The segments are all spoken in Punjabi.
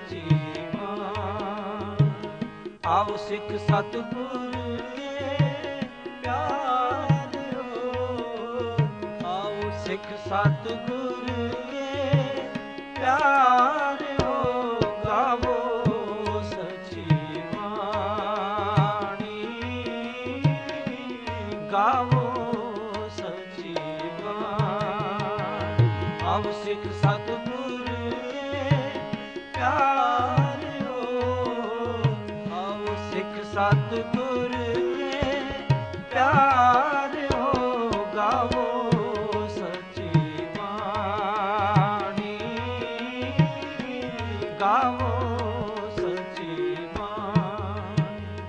ਸੱਚੀ ਬਾਣੀ। ਆਓ ਸਿੱਖ ਸਤਿਗੁਰ ਕੇ ਪਿਆਰਿਓ, ਆਓ ਸਿੱਖ ਸਤਿਗੁਰ ਕੇ ਪਿਆਰਿਓ, ਗਾਵੋ ਸੱਚੀ ਬਾਣੀ, ਗਾਵੋ ਸੱਚੀ ਬਾਣੀ। ਆਓ ਸਿੱਖ ਸਤਿਗੁਰ ਕੇ ਪਿਆਰਿਓ, ਆਓ ਸਿੱਖ ਸਤਿਗੁਰ ਕੇ ਪਿਆਰਿਓ, ਗਾਵੋ ਸੱਚੀ ਬਾਣੀ, ਗਾਵੋ ਸੱਚੀ ਬਾਣੀ।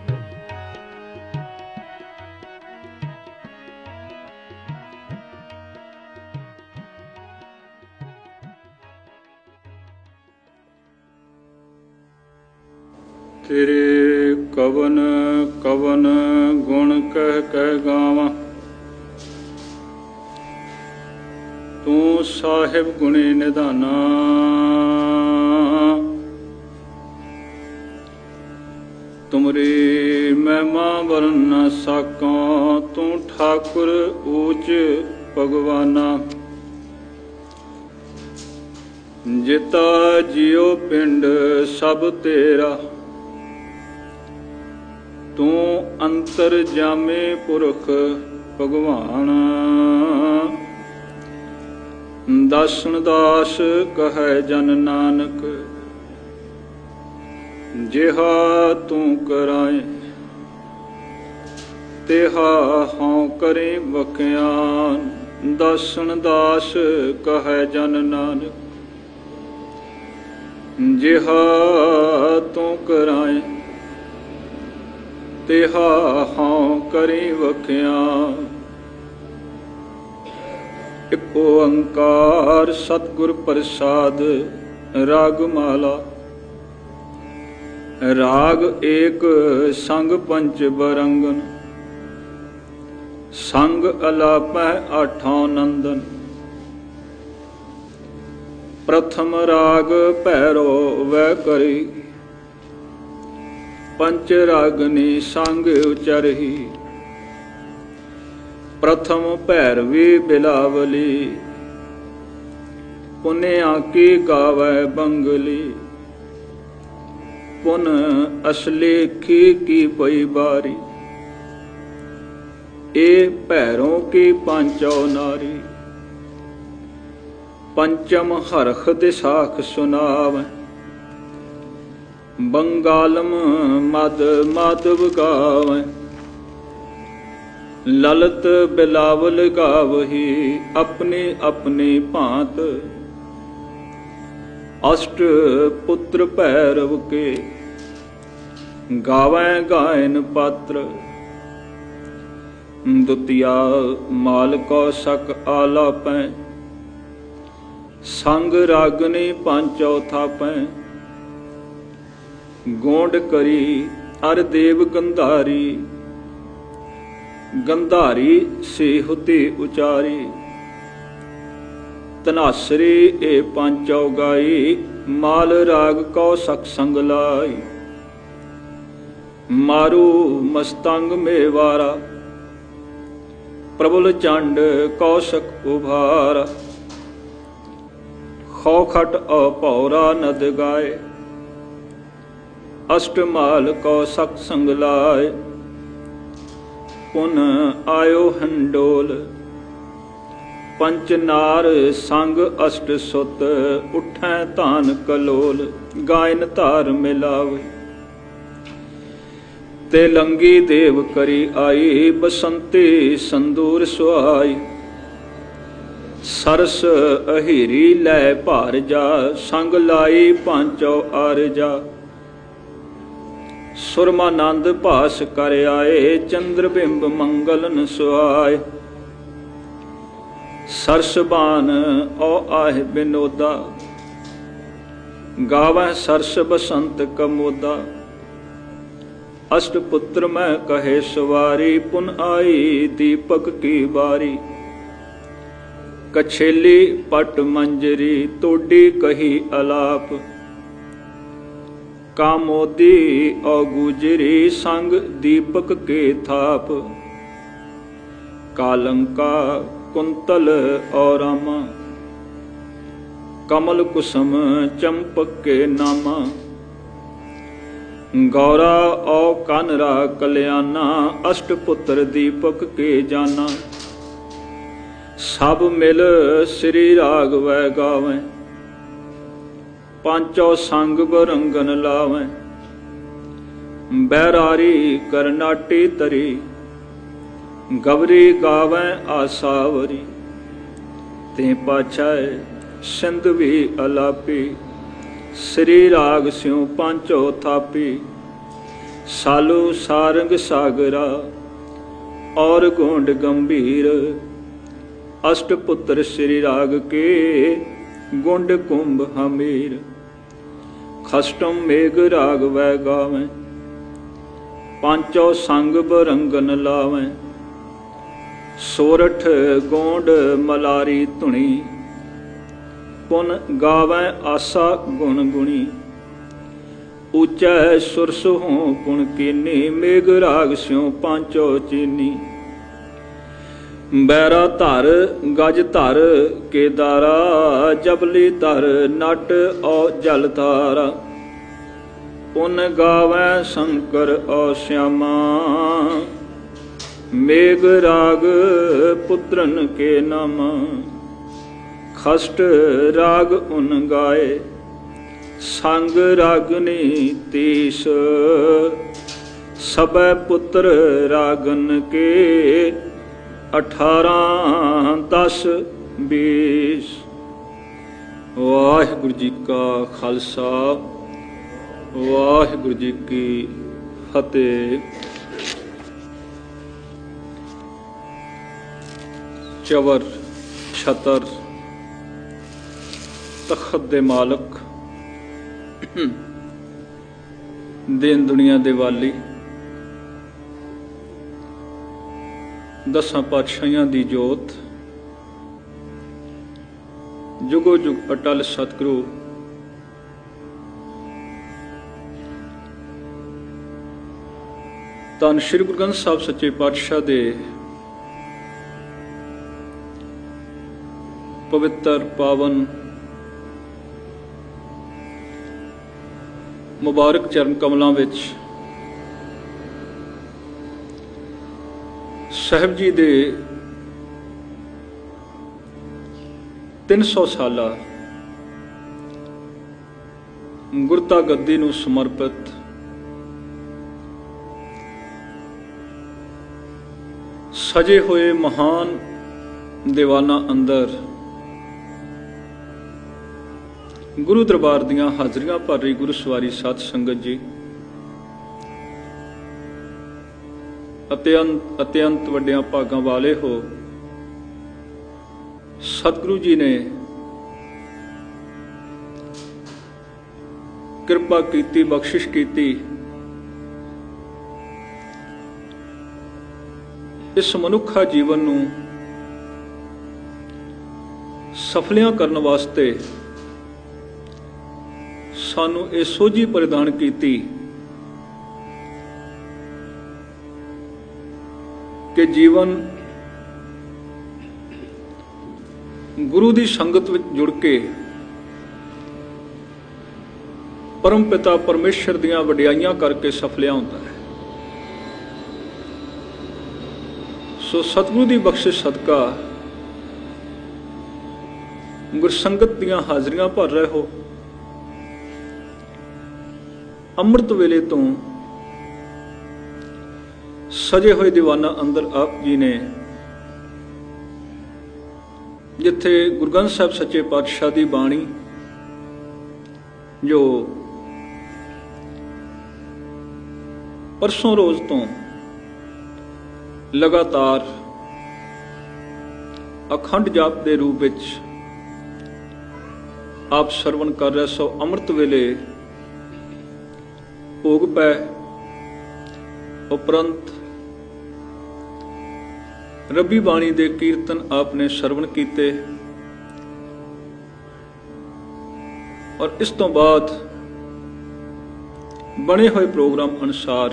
ਤੇਰੇ ਕਵਨ ਕਵਨ ਗੁਣ ਕਹਿ ਕਹਿ ਗਾਵਾਂ, ਤੂੰ ਸਾਹਿਬ ਗੁਣੇ ਨਿਧਾਨਾ। ਤੁਮਰੀ ਮਹਿਮਾ ਵਰਨ ਨ ਸਾਕਾਂ, ਤੂੰ ਠਾਕੁਰ ਊਚ ਭਗਵਾਨਾ। ਜਿਤਾ ਜਿਉ ਪਿੰਡ ਸਭ ਤੇਰਾ, ਤੂੰ ਅੰਤਰ ਜਾਮੇ ਪੁਰਖ ਭਗਵਾਨ। ਦਾਸਨ ਦਾਸ ਕਹੈ ਜਨ ਨਾਨਕ, ਜਿਹਾ ਤੂੰ ਕਰਾਏ ਤਿਹਾ ਹਉ ਕਰੇ ਬਖਿਆਨ। ਦਾਸਨ ਦਾਸ ਕਹੈ ਜਨ ਨਾਨਕ, ਜਿਹਾ ਤੂੰ ਕਰਾਏ ਤਿਹਾ ਹਉ ਕਰੀ ਵਖਿਆਨ। ਇਕ ਓੰਕਾਰ ਸਤਿਗੁਰ ਪ੍ਰਸਾਦ। ਰਾਗ ਮਾਲਾ। ਰਾਗ ਏਕ ਸੰਗ ਪੰਚ ਬਰੰਗਨ, ਸੰਗ ਅਲਾਪੈ ਆਠਾਂ ਨੰਦਨ। ਪ੍ਰਥਮ ਰਾਗ ਭੈਰੋ ਵੈ ਕਰੀ, ਪੰਚ ਰਾਗਨੀ ਸੰਗ ਉਚਰਹੀ। ਪ੍ਰਥਮ ਭੈਰਵੀ ਬਿਲਾਵਲੀ, ਪੁਨਿਆ ਕੀ ਗਾਵੈ ਬੰਗਲੀ। ਪੁਨ ਅਸਲੇਖੀ ਕੀ ਪਈ ਬਾਰੀ, ਏ ਭੈਰੋਂ ਕੀ ਪਾਂਚੋ ਨਾਰੀ। ਪੰਚਮ ਹਰਖ ਦਿਸਾਖ ਸੁਨਾਵੈ, ਬੰਗਾਲਮ ਮਦ ਮਾਧਵ ਗਾਵੈ। ਲਲਤ ਬਿਲਾਵਲ ਗਾਵਹੀ, ਆਪਣੀ ਆਪਣੀ ਭਾਂਤ। ਅਸ਼ਟ ਪੁੱਤਰ ਭੈਰਵ ਕੇ, ਗਾਵੈ ਗਾਇਨ ਪਾਤਰ। ਦੁਤੀਆ ਮਾਲ ਕੋ ਸਕ ਆਲਾਪੈ, ਸੰਗ ਰਾਗਨੀ ਪਾਂਚੋ ਥਾਪੈ। ਗੋਂਡ ਕਰੀ ਅਰ ਦੇਵ ਗੰਧਾਰੀ, ਗੰਧਾਰੀ ਸੇਹੁਤੇ ਉਚਾਰੀ। ਧਨਾਸਰੀ ਏ ਪਾਂਚੋ ਗਾਈ, ਮਾਲ ਰਾਗ ਕੋ ਸਕ ਸੰਗ ਲਾਈ। ਮਾਰੂ ਮਸਤੰਗ ਮੇਵਾਰਾ, ਪ੍ਰਬਲ ਚੰਡ ਕੌਸ਼ਕ ਉਭਾਰਾ। ਖੌਖਟ ਅਪੌਰਾ ਨਦ ਗਾਏ, ਅਸ਼ਟਮਾਲ ਕੋ ਸਕ ਸੰਗ ਲਾਏ। ਪੁਨ ਆਇਓ ਹੰਡੋਲ, ਪੰਚ ਨਾਰ ਸੰਗ ਅਸ਼ਟ ਸੁਤ। ਉਠੈ ਧਾਨ ਕਲੋਲ, ਗਾਇਨ ਧਾਰ ਮਿਲਾਵੇ। ਤੇ ਲੰਗੀ ਦੇਵ ਕਰੀ ਆਈ, ਬਸੰਤੀ ਸੰਦੂਰ ਸੁਹਾਈ। ਸਰਸ ਅਹੀਰੀ ਲੈ ਭਾਰ ਜਾ, ਸੰਗ ਲਾਈ ਪਾਂਚੋ ਆਰਜਾ। ਸੁਰਮਾਨੰਦ ਭਾਸ ਕਰ ਆਏ, ਚੰਦਰ ਬਿੰਬ ਮੰਗਲਨ ਸੁਹਾਏ। ਸਰਸਬਾਨ ਓ ਆਹਿ ਬਿਨੋਦਾ, ਗਾਵੈ ਸਰਸ ਬਸੰਤ ਕਮੋਦਾ। ਅਸ਼ਟ ਪੁੱਤਰ ਮੈਂ ਕਹੇ ਸਵਾਰੀ, ਪੁਨ ਆਈ ਦੀਪਕ ਕੀ ਬਾਰੀ। ਕਛੇਲੀ ਪਟ ਮੰਜਰੀ, ਤੋਡੀ ਕਹੀ ਅਲਾਪ। कामोदी और गुजरी संग दीपक के थाप, कालंका कुंतल और रामा, कमल कुसुम चंपक के नामा, गौरा और कानरा कल्याणा, अष्टपुत्र दीपक के जाना। सब मिल श्री राग वै गावें, पांचों संग बरंगन लावें। बैरारी करनाटी तरी, गवरी गावें आसावरी। ते पाछाए सिंध भी अलापी, श्री राग स्यों पांचों थापी। सालू सारंग सागरा और गोंड गंभीर, अष्टपुत्र श्री राग के गुंड कुंभ हमीर। खष्टम मेघ राग वै गावें, पांचों संग बरंगन लावें। सोरठ गोंड मलारी धुनी, पुन गावें आसा गुण गुणी। ऊंचा सुरस हों पुन कीनी, मेघ राग स्यों पांचों चीनी। बैरा धर गज धर केदारा, जबली धर नट और जल धारा। पुन गावें शंकर और श्यामा, मेघ राग पुत्रन के नामा। खष्ट राग उन गाए, संग रागनी तीस। सबे पुत्र रागन के, 18 10 20। वाहिगुरु जी का खालसा, वाहिगुरु जी की फतेह। चवर छतर तखत दे मालक, दीन दुनिया दे वाली, दसां पातशाहियां दी जोत, जुगो जुग अटल सतगुरु धन श्री गुरु ग्रंथ साहब सच्चे पातशाह दे पवित्र पावन मुबारक चरण कमलों विच साहिब जी दे 300 साला गुरता गद्दी नूं समर्पित सजे हुए महान दीवाना अंदर गुरु दरबार दियां हाजरियां भर रही गुरु सवारी साध संगत जी, अत्यंत वड्डियां भागां वाले हो। सतगुरु जी ने कृपा कीती, बख्शिश कीती, इस मनुखा जीवन नूं सफलियां करन वास्ते सानू ये सोझी प्रदान कीती कि जीवन गुरु दी संगत विच जुड़ के परम पिता परमेश्वर दियां वडियाइयां करके सफलिया होंदा है। सो सतगुरु दी बख्शिश सदका गुरसंगत दियां हाजरियां भर रहे हो। अमृत वेले तो सजे हुए दीवाना अंदर आप जी ने जिथे गुरु ग्रंथ साहब सच्चे पातशाह की बाणी जो परसों रोज तो लगातार अखंड जाप के रूप विच आप सरवण कर रहे सो, अमृत वेले भोग पै उपरंत रबी बाणी दे कीर्तन आपने सरवण कीते और इस तो बाद बने हुए प्रोग्राम अनुसार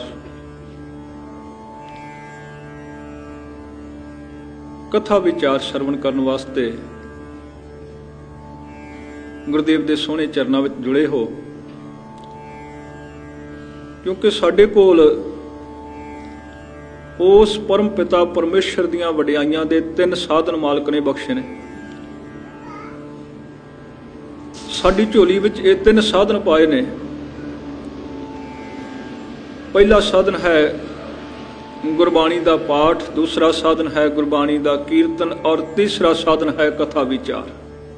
कथा विचार श्रवण करने वास्ते गुरुदेव के सोहने चरणों में जुड़े हो, क्योंकि साडे कोल उस परम पिता परमेश्वर दीआं वडियाइयां दे 3 साधन मालक ने बख्शे ने। साडी झोली विच ये 3 साधन पाए ने। पहला साधन है गुरबाणी का पाठ, दूसरा साधन है गुरबाणी का कीर्तन और तीसरा साधन है कथा विचार।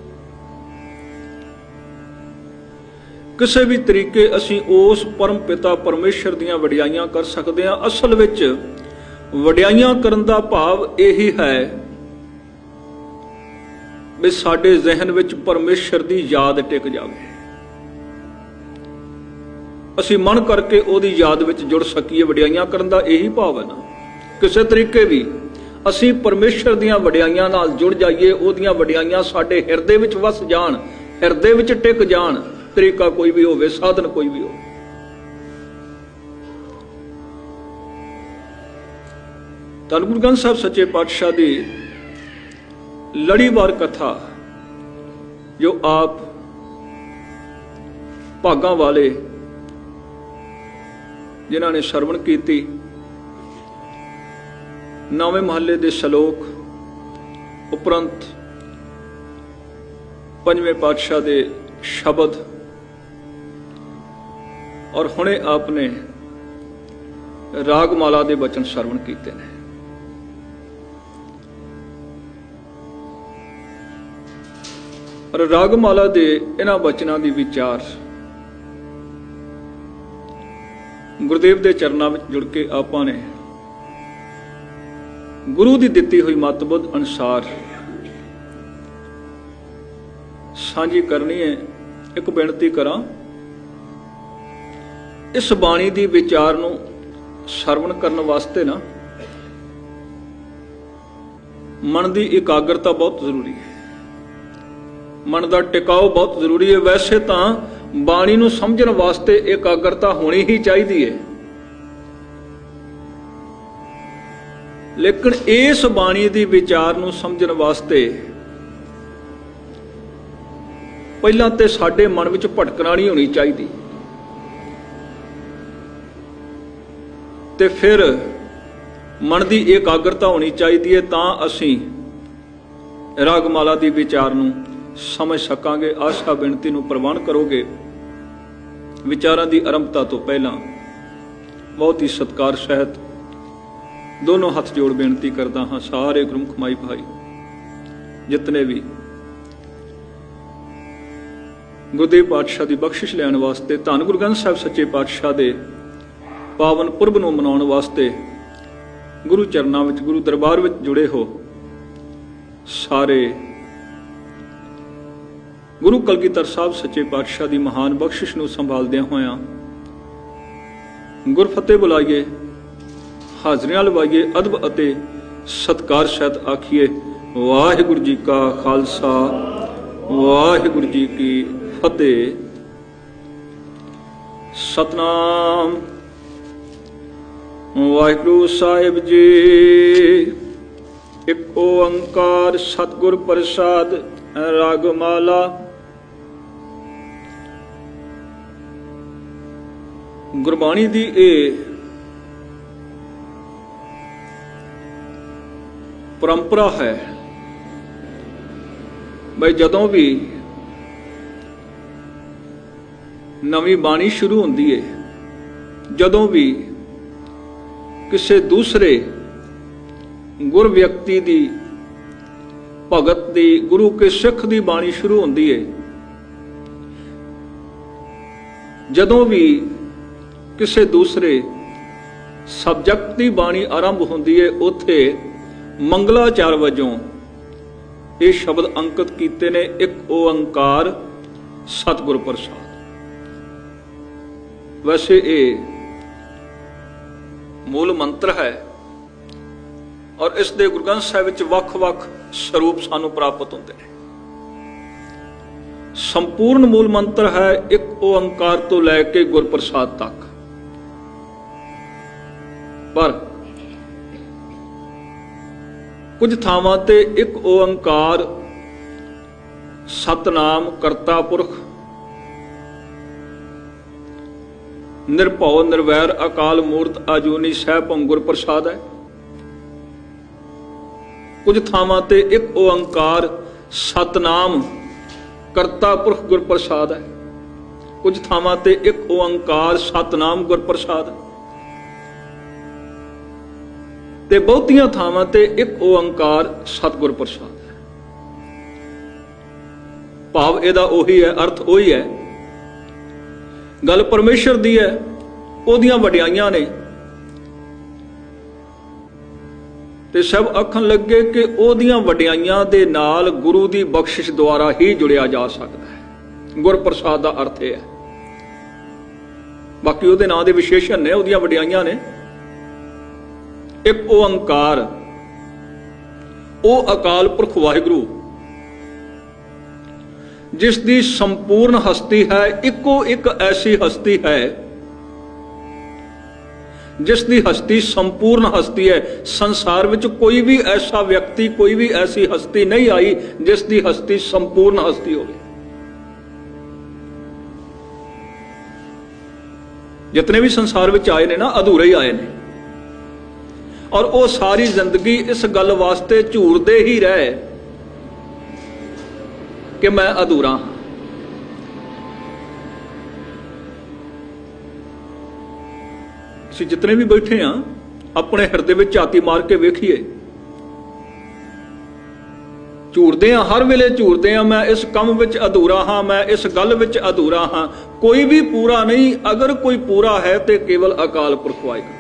किसी भी तरीके असी उस परम पिता परमेश्वर दीआं वडियाइयां कर सकते हैं। असल विच वडियाइयां करन दा भाव यही है भी साडे जहन विच परमेश्वर दी याद टिक जावे, असी मन करके ओदी याद विच जुड़ सकीए। वडियाइयां करन दा यही भाव है ना। किसी तरीके भी असी परमेश्वर दीआं वडियाइयां नाल जुड़ जाइए, ओदियां वडियाइयां साडे हिरदे विच वस जाण, हिरदे विच टिक जाण। तरीका कोई भी होवे, साधन कोई भी हो। धन गुरु ग्रंथ साहिब सच्चे पातशाह दी लड़ीवार कथा जो आप भागां वाले जिन्हां ने श्रवण कीती, 9वें महल्ले दे श्लोक उपरंत 5वें पातशाह दे शब्द और हुणे आपने रागमाला दे वचन श्रवण कीते ने। और रागमाला दे इन्हां वचनां दी विचार गुरुदेव दे चरनां विच जुड़ के आपां ने गुरु दी दित्ती हुई मतबुद्ध अनुसार सांझी करनी है। एक बेनती करां, इस बाणी दी विचार नूं श्रवण करन वास्ते ना मन दी एकाग्रता बहुत जरूरी है, मन का टिकाव बहुत जरूरी है। वैसे तो बाणी नूं समझण वास्ते एकाग्रता होनी ही चाहिए है, लेकिन इस बाणी दी विचार नूं समझण वास्ते पहला तो साडे मन विच भटकना नहीं होनी चाहिए, ते फिर मन की एकाग्रता होनी चाहिए, तां असीं रागमाला दी विचार नूं समझ सकांगे। आशा बेनती नूं प्रवान करोगे। विचारां दी आरंभता तो पहला बहुत ही सत्कार सहित दोनों हाथ जोड़ बेनती करदा हां, सारे गुरमुख माई भाई जितने भी गुरुदेव पातशाह की बख्शिश लैण वास्ते, धन गुरु ग्रंथ साहिब सच्चे पातशाह दे पावन पुरब नूं मनाउण वास्ते गुरु चरनां विच गुरु दरबार विच जुड़े हो, सारे गुरु कलगीधर साहब सच्चे पातशाह की महान बख्शिश नूं संभालदियां होयां गुरफतेह बुलाइए, हाजरियां लवाइए, अदब अते सत्कार सहित आखिए वाहिगुरू जी का खालसा वाहिगुरू जी की फतेह। सतनाम वाहिगुरू साहिब जी। एक ओंकार सतगुर प्रसाद रागमाला। गुरबाणी दी ए परंपरा है भाई, जदों भी नवी बाणी शुरू होंदी है, जदों भी किसी दूसरे गुर व्यक्ति दी भगत दी गुरु के सिख दी बाणी शुरू होंदी है, जदों भी किसी दूसरे सबजैक्ट की बाणी आरंभ होंदी है, उत्थे मंगलाचार वजों ये शब्द अंकित किए ने, एक ओंकार सतगुर प्रसाद। वैसे ये मूल मंत्र है और इस दे गुरु ग्रंथ साहिब विच वख-वख स्वरूप सानू प्राप्त होंदे ने। संपूर्ण मूल मंत्र है एक ओंकार तो लैके गुरप्रसाद तक। पर कुछ थावां ते एक ओंकार सतनाम करता पुरख निर्भव निर्वैर अकाल मूर्त अजूनी सहभंग गुर प्रसाद है। कुछ थावां ते एक ओंकार सतनाम करता पुरख गुर प्रसाद है। कुछ थावां ते एक ओंकार सतनाम गुर प्रसाद है ते बहुतियां थावां ते एक ओंकार सतगुर प्रसाद है। भाव इहदा ओही है, अर्थ ओही है। गल परमेश्वर दी है, ओदियां वडियाइयां ने ते सब आखन लगे कि ओदियां वडियाइयां दे नाल गुरु दी बख्शिश द्वारा ही जुड़िया जा सकता है। गुर प्रसाद दा अर्थ है। बाकी ओदे नाम दे विशेषण ने, ओदियां वडियाइयां ने। एक ओंकार, ओ अकाल पुरख वाहिगुरु जिस दी संपूर्ण हस्ती है, इको एक ऐसी हस्ती है जिस दी हस्ती संपूर्ण हस्ती है। संसार विच कोई भी ऐसा व्यक्ति, कोई भी ऐसी हस्ती नहीं आई जिस दी हस्ती संपूर्ण हस्ती हो। जितने भी संसार विच आए ने ना, अधूरे ही आए ने, और वो सारी जिंदगी इस गल वास्ते झूरदे ही रहे कि मैं अधूरा हां। ਅਸੀਂ जितने भी बैठे हाँ अपने हिरदे में झाती मार के वेखिए, झूरदे हाँ, हर वेले झूरदे हाँ मैं इस काम विच अधूरा हाँ, मैं इस गल विच अधूरा हाँ। कोई भी पूरा नहीं, अगर कोई पूरा है तो केवल अकाल पुरख वाहिगुरू।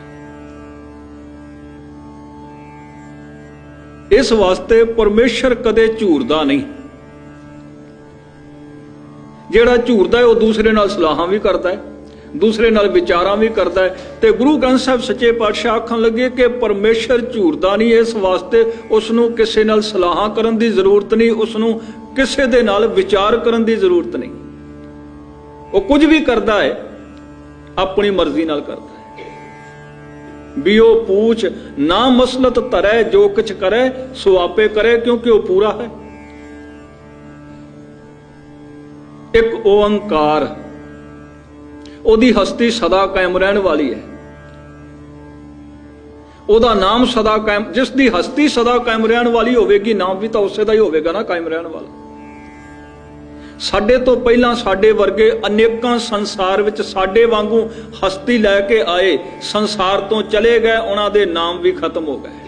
इस वास्ते परमेश्वर कदे झूरदा नहीं। जेड़ा झूरदा है वह दूसरे नाल सलाहां भी करता है, दूसरे नाल विचारां भी करता है। ते गुरु ग्रंथ साहिब सच्चे पातशाह आखन लगे कि परमेश्वर झूरदा नहीं। इस वास्ते उसनूं किसे नाल सलाहां करन दी जरूरत नहीं, उसनूं किसे दे नाल विचार करन दी जरूरत नहीं। वो कुछ भी करता है अपनी मर्जी नाल करता है। बियो पूछ ना मसलत तरै, जो कुछ करे सो आपे करे, क्योंकि वह पूरा है। एक ओंकार, ओदी हस्ती सदा कायम रहन वाली है। ओदा नाम सदा कायम, जिस दी हस्ती सदा कायम रहन वाली होवेगी, नाम भी तो उसे दा ही होवेगा ना, कायम रहन वाला। साडे तो पहला साडे वर्गे अनेकां संसार विच साडे वांगू हस्ती लैके आए, संसार तो चले गए, उन्हां दे नाम भी खत्म हो गए।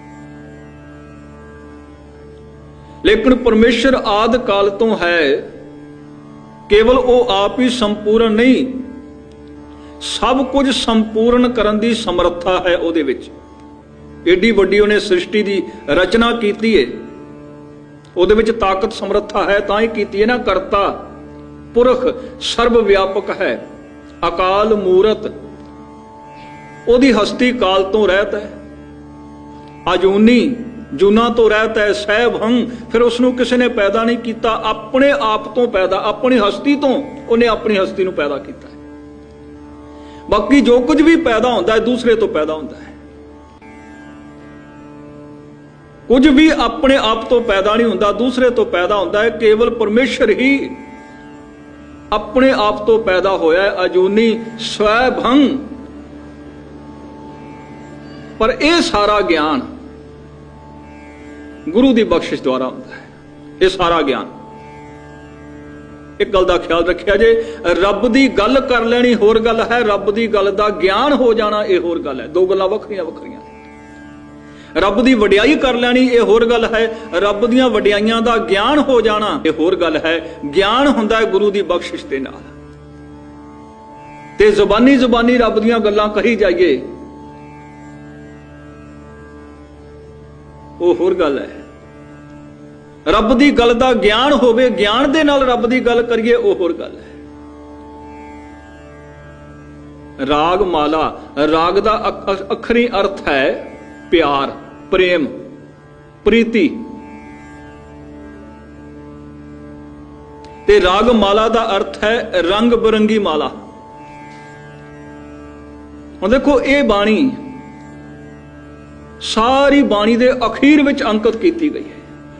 लेकिन परमेश्वर आदि काल तो है, केवल वो आप ही संपूर्ण नहीं, सब कुछ संपूर्ण करन दी समर्था है ਉਹਦੇ ਵਿੱਚ। एडी वड्डी ਉਹਨੇ सृष्टि ਦੀ रचना ਕੀਤੀ है, ਉਹਦੇ ਵਿੱਚ ताकत समर्था है, ਤਾਂ ਹੀ ਕੀਤੀ है ना। करता पुरख सर्व व्यापक है, अकाल मूरत, ਉਹਦੀ हस्ती काल तो रहता है। अजूनी जूना तो रहता है, सहभंग, फिर उसनों किसी ने पैदा नहीं किया, अपने आप तो पैदा, अपनी हस्ती तो उन्हें अपनी हस्ती नूं पैदा किया है। बाकी जो कुछ भी पैदा होता है दूसरे तो पैदा होता है। कुछ भी अपने आप तो पैदा नहीं होता, दूसरे तो पैदा होता है। केवल परमेश्वर ही अपने आप तो पैदा होया है, अजूनी स्वयंभंग। पर यह सारा ज्ञान गुरु की बख्शिश द्वारा होता है। यह सारा ज्ञान, एक गल का ख्याल रखिया जे, रब की गल कर लेनी होर गल है, रब की गल का ज्ञान हो जाना यह होर गल है। दो गल्लां वखरियां वखरियां। रब की वडियाई कर लेनी यह होर गल है, रब दीयां वडियाइयां दा ज्ञान हो जाना यह होर गल है। ज्ञान हुंदा है गुरु की बख्शिश दे नाल, ते जुबानी जुबानी रब दीयां गल्लां कही जाइए वो होर गल है। रब की गल का ज्ञान होवे, ज्ञान दे नाल रब की गल करिए, वो होर गल है। राग माला, राग का अखरी अर्थ है प्यार, प्रेम, प्रीति। ते राग माला का अर्थ है रंग बिरंगी माला। और देखो ये बाणी ਸਾਰੀ ਬਾਣੀ ਦੇ ਅਖੀਰ ਵਿੱਚ ਅੰਕਿਤ ਕੀਤੀ ਗਈ ਹੈ।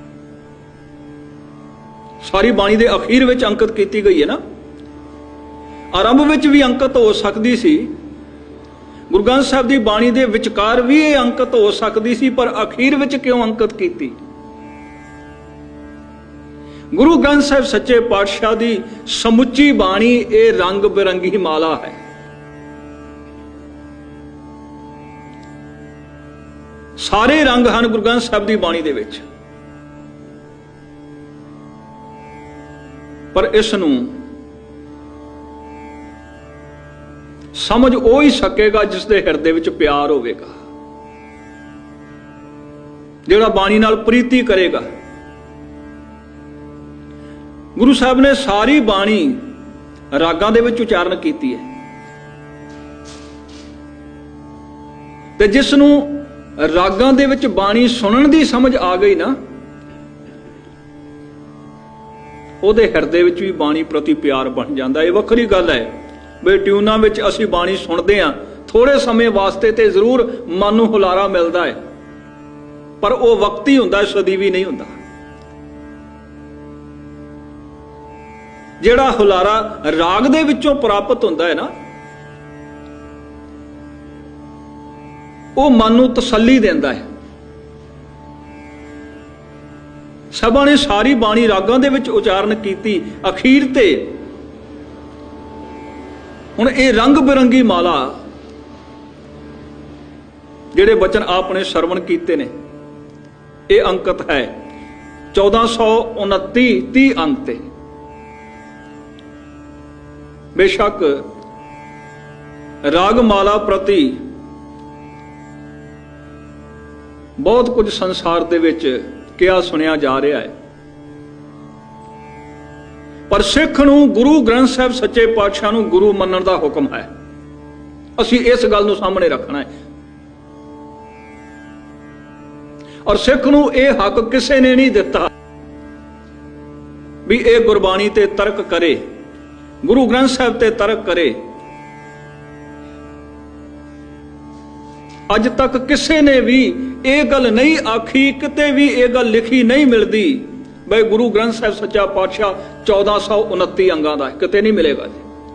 ਸਾਰੀ ਬਾਣੀ ਦੇ ਅਖੀਰ ਵਿੱਚ ਅੰਕਿਤ ਕੀਤੀ ਗਈ ਹੈ ਨਾ। ਆਰੰਭ ਵਿੱਚ ਵੀ ਅੰਕਿਤ ਹੋ ਸਕਦੀ ਸੀ, ਗੁਰੂ ਗ੍ਰੰਥ ਸਾਹਿਬ ਦੀ ਬਾਣੀ ਦੇ ਵਿਚਕਾਰ ਵੀ ਇਹ ਅੰਕਿਤ ਹੋ ਸਕਦੀ ਸੀ, ਪਰ ਅਖੀਰ ਵਿੱਚ ਕਿਉਂ ਅੰਕਿਤ ਕੀਤੀ? ਗੁਰੂ ਗ੍ਰੰਥ ਸਾਹਿਬ ਸੱਚੇ ਪਾਤਸ਼ਾਹ ਦੀ ਸਮੁੱਚੀ ਬਾਣੀ ਇਹ ਰੰਗ ਬਿਰੰਗੀ ਮਾਲਾ ਹੈ। ਸਾਰੇ ਰੰਗ ਹਨ ਗੁਰੂ ਗ੍ਰੰਥ ਸਾਹਿਬ ਦੀ ਬਾਣੀ ਦੇ ਵਿੱਚ, ਪਰ ਇਸ ਨੂੰ ਸਮਝ ਉਹ ਹੀ ਸਕੇਗਾ ਜਿਸ ਦੇ ਹਿਰਦੇ ਵਿੱਚ ਪਿਆਰ ਹੋਵੇਗਾ, ਜਿਹੜਾ ਬਾਣੀ ਨਾਲ ਪ੍ਰੀਤੀ ਕਰੇਗਾ। ਗੁਰੂ ਸਾਹਿਬ ਨੇ ਸਾਰੀ ਬਾਣੀ ਰਾਗਾਂ ਦੇ ਵਿੱਚ ਉਚਾਰਨ ਕੀਤੀ ਹੈ, ਤੇ ਜਿਸ ਨੂੰ ਰਾਗਾਂ ਦੇ ਵਿੱਚ ਬਾਣੀ ਸੁਣਨ ਦੀ ਸਮਝ ਆ ਗਈ ਨਾ, ਉਹਦੇ ਹਿਰਦੇ ਵਿੱਚ ਵੀ ਬਾਣੀ ਪ੍ਰਤੀ ਪਿਆਰ ਬਣ ਜਾਂਦਾ। ਇਹ ਵੱਖਰੀ ਗੱਲ ਹੈ ਵੀ ਟਿਊਨਾਂ ਵਿੱਚ ਅਸੀਂ ਬਾਣੀ ਸੁਣਦੇ ਹਾਂ, ਥੋੜੇ ਸਮੇਂ ਵਾਸਤੇ ਤੇ ਜ਼ਰੂਰ ਮਨ ਨੂੰ ਹੁਲਾਰਾ ਮਿਲਦਾ ਹੈ, ਪਰ ਉਹ ਵਕਤੀ ਹੁੰਦਾ, ਸਦੀਵੀ ਨਹੀਂ ਹੁੰਦਾ। ਜਿਹੜਾ ਹੁਲਾਰਾ ਰਾਗ ਦੇ ਵਿੱਚੋਂ ਪ੍ਰਾਪਤ ਹੁੰਦਾ ਹੈ ਨਾ, ਉਹ ਮਨ ਨੂੰ ਤਸੱਲੀ ਦਿੰਦਾ ਹੈ। ਸਭਾ ਨੇ ਸਾਰੀ ਬਾਣੀ ਰਾਗਾਂ ਦੇ ਵਿੱਚ ਉਚਾਰਨ ਕੀਤੀ, ਅਖੀਰ ਤੇ ਹੁਣ ਇਹ ਰੰਗ ਬਿਰੰਗੀ ਮਾਲਾ ਜਿਹੜੇ ਬਚਨ ਆਪਨੇ ਸਰਵਣ ਕੀਤੇ ਨੇ, ਇਹ ਅੰਕਿਤ ਹੈ 1429 30 ਅੰਕ ਤੇ। ਬੇਸ਼ੱਕ ਰਾਗ ਮਾਲਾ ਪ੍ਰਤੀ ਬਹੁਤ ਕੁਝ ਸੰਸਾਰ ਦੇ ਵਿੱਚ ਕਿਹਾ ਸੁਣਿਆ ਜਾ ਰਿਹਾ ਹੈ, ਪਰ ਸਿੱਖ ਨੂੰ ਗੁਰੂ ਗ੍ਰੰਥ ਸਾਹਿਬ ਸੱਚੇ ਪਾਤਸ਼ਾਹ ਨੂੰ ਗੁਰੂ ਮੰਨਣ ਦਾ ਹੁਕਮ ਹੈ। ਅਸੀਂ ਇਸ ਗੱਲ ਨੂੰ ਸਾਹਮਣੇ ਰੱਖਣਾ ਹੈ, ਔਰ ਸਿੱਖ ਨੂੰ ਇਹ ਹੱਕ ਕਿਸੇ ਨੇ ਨਹੀਂ ਦਿੱਤਾ ਵੀ ਇਹ ਗੁਰਬਾਣੀ ਤੇ ਤਰਕ ਕਰੇ, ਗੁਰੂ ਗ੍ਰੰਥ ਸਾਹਿਬ ਤੇ ਤਰਕ ਕਰੇ। ਅੱਜ ਤੱਕ ਕਿਸੇ ਨੇ ਵੀ ਇਹ ਗੱਲ ਨਹੀਂ ਆਖੀ, ਕਿਤੇ ਵੀ ਇਹ ਗੱਲ ਲਿਖੀ ਨਹੀਂ ਮਿਲਦੀ ਬਈ ਗੁਰੂ ਗ੍ਰੰਥ ਸਾਹਿਬ ਸੱਚਾ ਪਾਤਸ਼ਾਹ 1429 ਅੰਗਾਂ ਦਾ ਹੈ, ਕਿਤੇ ਨਹੀਂ ਮਿਲੇਗਾ।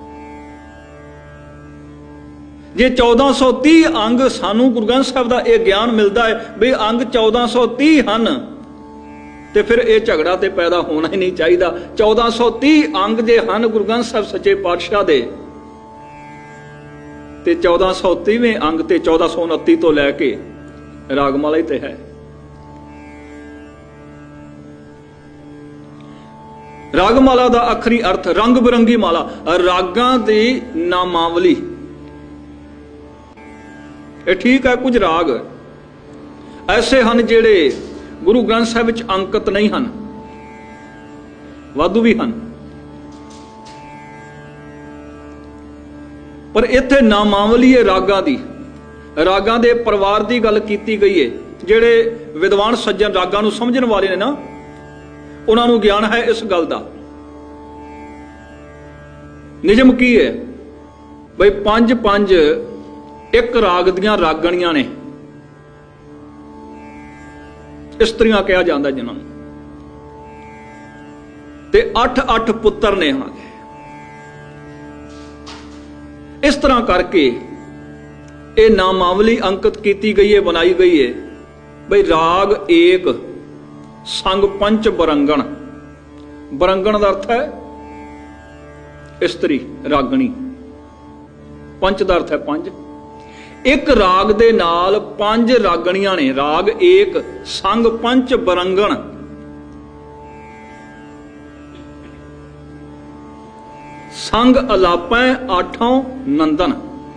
ਜੇ 1430 ਅੰਗ ਸਾਨੂੰ ਗੁਰੂ ਗ੍ਰੰਥ ਸਾਹਿਬ ਦਾ ਇਹ ਗਿਆਨ ਮਿਲਦਾ ਹੈ ਵੀ ਅੰਗ 1430 ਹਨ, ਤੇ ਫਿਰ ਇਹ ਝਗੜਾ ਤੇ ਪੈਦਾ ਹੋਣਾ ਹੀ ਨਹੀਂ ਚਾਹੀਦਾ। 1430 ਅੰਗ ਜੇ ਹਨ ਗੁਰੂ ਗ੍ਰੰਥ ਸਾਹਿਬ ਸੱਚੇ ਪਾਤਸ਼ਾਹ ਦੇ, ਤੇ 1430ਵੇਂ ਅੰਗ ਤੇ 1429 ਤੋਂ ਲੈ ਕੇ ਰਾਗਮਾਲਾ ਹੀ ਤੇ ਹੈ। ਰਾਗਮਾਲਾ ਦਾ ਆਖਰੀ ਅਰਥ ਰੰਗ ਬਿਰੰਗੀ ਮਾਲਾ, ਰਾਗਾਂ ਦੀ ਨਾਮਾਵਲੀ। ਇਹ ਠੀਕ ਹੈ, ਕੁਝ ਰਾਗ ਐਸੇ ਹਨ ਜਿਹੜੇ ਗੁਰੂ ਗ੍ਰੰਥ ਸਾਹਿਬ ਵਿੱਚ ਅੰਕਿਤ ਨਹੀਂ ਹਨ, ਵਾਧੂ ਵੀ ਹਨ, ਪਰ ਇੱਥੇ ਨਾਮਾਵਲੀ ਹੈ ਰਾਗਾਂ ਦੀ। ਰਾਗਾਂ ਦੇ ਪਰਿਵਾਰ ਦੀ ਗੱਲ ਕੀਤੀ ਗਈ ਹੈ। ਜਿਹੜੇ ਵਿਦਵਾਨ ਸੱਜਣ ਰਾਗਾਂ ਨੂੰ ਸਮਝਣ ਵਾਲੇ ਨੇ ਨਾ, ਉਹਨਾਂ ਨੂੰ ਗਿਆਨ ਹੈ ਇਸ ਗੱਲ ਦਾ। ਨਿਯਮ ਕੀ ਹੈ ਬਈ 5-5 ਇੱਕ ਰਾਗ ਦੀਆਂ ਰਾਗਣੀਆਂ ਨੇ, ਇਸਤਰੀਆਂ ਕਿਹਾ ਜਾਂਦਾ ਜਿਨ੍ਹਾਂ ਨੂੰ, ਤੇ 8-8 ਪੁੱਤਰ ਨੇ ਉਹਨਾਂ ਦੇ। ਇਸ ਤਰ੍ਹਾਂ ਕਰਕੇ ਇਹ ਨਾਮਾਵਲੀ ਅੰਕਿਤ ਕੀਤੀ ਗਈ ਹੈ, ਬਣਾਈ ਗਈ ਹੈ ਬਈ ਰਾਗ ਏਕ ਸੰਗ ਪੰਚ ਬਰੰਗਣ। ਬਰੰਗਣ ਦਾ ਅਰਥ ਹੈ ਇਸਤਰੀ, ਰਾਗਣੀ। ਪੰਚ ਦਾ ਅਰਥ ਹੈ ਪੰਜ। ਇੱਕ ਰਾਗ ਦੇ ਨਾਲ 5 ਰਾਗਣੀਆਂ ਨੇ। ਰਾਗ ਏਕ ਸੰਗ ਪੰਚ ਬਰੰਗਣ। ਸੰਗ ਅਲਾਪੈ ਆਠੋਂ ਨੰਦਨ।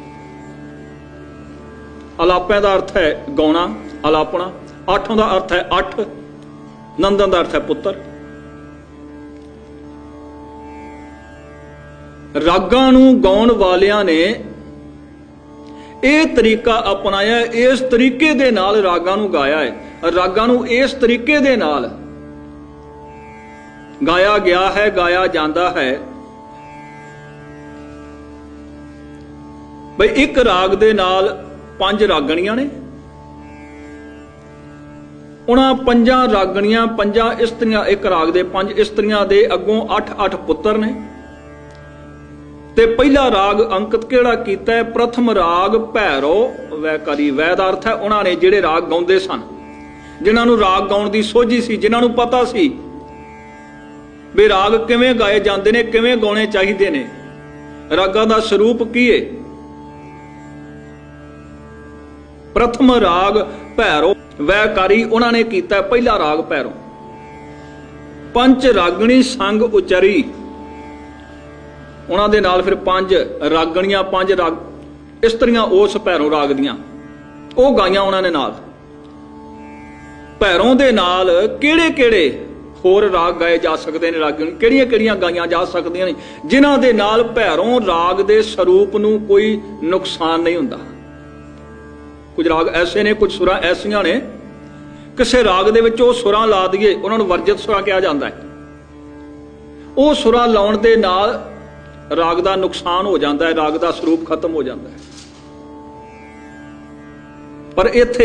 ਅਲਾਪੈ ਦਾ ਅਰਥ ਹੈ ਗਾਉਣਾ, ਅਲਾਪਣਾ। ਆਠੋਂ ਦਾ ਅਰਥ ਹੈ 8। ਨੰਦਨ ਦਾ ਅਰਥ ਹੈ ਪੁੱਤਰ। ਰਾਗਾਂ ਨੂੰ ਗਾਉਣ ਵਾਲਿਆਂ ਨੇ ਇਹ ਤਰੀਕਾ ਅਪਣਾਇਆ, ਇਸ ਤਰੀਕੇ ਦੇ ਨਾਲ ਰਾਗਾਂ ਨੂੰ ਗਾਇਆ ਹੈ। ਰਾਗਾਂ ਨੂੰ ਇਸ ਤਰੀਕੇ ਦੇ ਨਾਲ ਗਾਇਆ ਗਿਆ ਹੈ, ਗਾਇਆ ਜਾਂਦਾ ਹੈ ਬਈ ਇੱਕ ਰਾਗ ਦੇ ਨਾਲ 5 ਰਾਗਣੀਆਂ ਨੇ ਉਹਨਾਂ 5 ਰਾਗਣੀਆਂ 5 ਇਸਤਰੀਆਂ, ਇੱਕ ਰਾਗ ਦੇ 5 ਇਸਤਰੀਆਂ ਦੇ ਅੱਗੋਂ 8-8 ਪੁੱਤਰ ਨੇ। ਤੇ ਪਹਿਲਾ ਰਾਗ ਅੰਕਿਤ ਕਿਹੜਾ ਕੀਤਾ ਹੈ? ਪ੍ਰਥਮ ਰਾਗ ਭੈਰੋ ਵੈਕਾਰੀ। ਵੈ ਦਾ ਅਰਥ ਹੈ ਉਹਨਾਂ ਨੇ ਜਿਹੜੇ ਰਾਗ ਗਾਉਂਦੇ ਸਨ, ਜਿਨ੍ਹਾਂ ਨੂੰ ਰਾਗ ਗਾਉਣ ਦੀ ਸੋਝੀ ਸੀ, ਜਿਨ੍ਹਾਂ ਨੂੰ ਪਤਾ ਸੀ ਵੀ ਰਾਗ ਕਿਵੇਂ ਗਾਏ ਜਾਂਦੇ ਨੇ, ਕਿਵੇਂ ਗਾਉਣੇ ਚਾਹੀਦੇ ਨੇ, ਰਾਗਾਂ ਦਾ ਸਰੂਪ ਕੀ ਹੈ। ਪ੍ਰਥਮ ਰਾਗ ਭੈਰੋ ਵੈਕਾਰੀ ਉਹਨਾਂ ਨੇ ਕੀਤਾ ਪਹਿਲਾ ਰਾਗ ਭੈਰੋ। ਪੰਜ ਰਾਗਣੀ ਸੰਗ ਉਚਰੀ, ਉਹਨਾਂ ਦੇ ਨਾਲ ਫਿਰ 5 ਰਾਗਣੀਆਂ 5 ਰਾਗ ਇਸਤਰੀਆਂ ਉਸ ਭੈਰੋ ਰਾਗ ਦੀਆਂ ਉਹ ਗਾਈਆਂ ਉਹਨਾਂ ਨੇ ਨਾਲ। ਭੈਰੋਂ ਦੇ ਨਾਲ ਕਿਹੜੇ ਕਿਹੜੇ ਹੋਰ ਰਾਗ ਗਾਏ ਜਾ ਸਕਦੇ ਨੇ, ਰਾਗਣ ਕਿਹੜੀਆਂ ਕਿਹੜੀਆਂ ਗਾਈਆਂ ਜਾ ਸਕਦੀਆਂ ਨੇ ਜਿਨ੍ਹਾਂ ਦੇ ਨਾਲ ਭੈਰੋਂ ਰਾਗ ਦੇ ਸਰੂਪ ਨੂੰ ਕੋਈ ਨੁਕਸਾਨ ਨਹੀਂ ਹੁੰਦਾ। ਕੁਝ ਰਾਗ ਐਸੇ ਨੇ, ਕੁਝ ਸੁਰਾਂ ਐਸੀਆਂ ਨੇ, ਕਿਸੇ ਰਾਗ ਦੇ ਵਿੱਚ ਉਹ ਸੁਰਾਂ ਲਾ ਦਈਏ ਉਹਨਾਂ ਨੂੰ ਵਰਜਿਤ ਸੁਰਾਂ ਕਿਹਾ ਜਾਂਦਾ ਹੈ। ਉਹ ਸੁਰਾਂ ਲਾਉਣ ਦੇ ਨਾਲ ਰਾਗ ਦਾ ਨੁਕਸਾਨ ਹੋ ਜਾਂਦਾ ਹੈ, ਰਾਗ ਦਾ ਸਰੂਪ ਖਤਮ ਹੋ ਜਾਂਦਾ ਹੈ। ਪਰ ਇੱਥੇ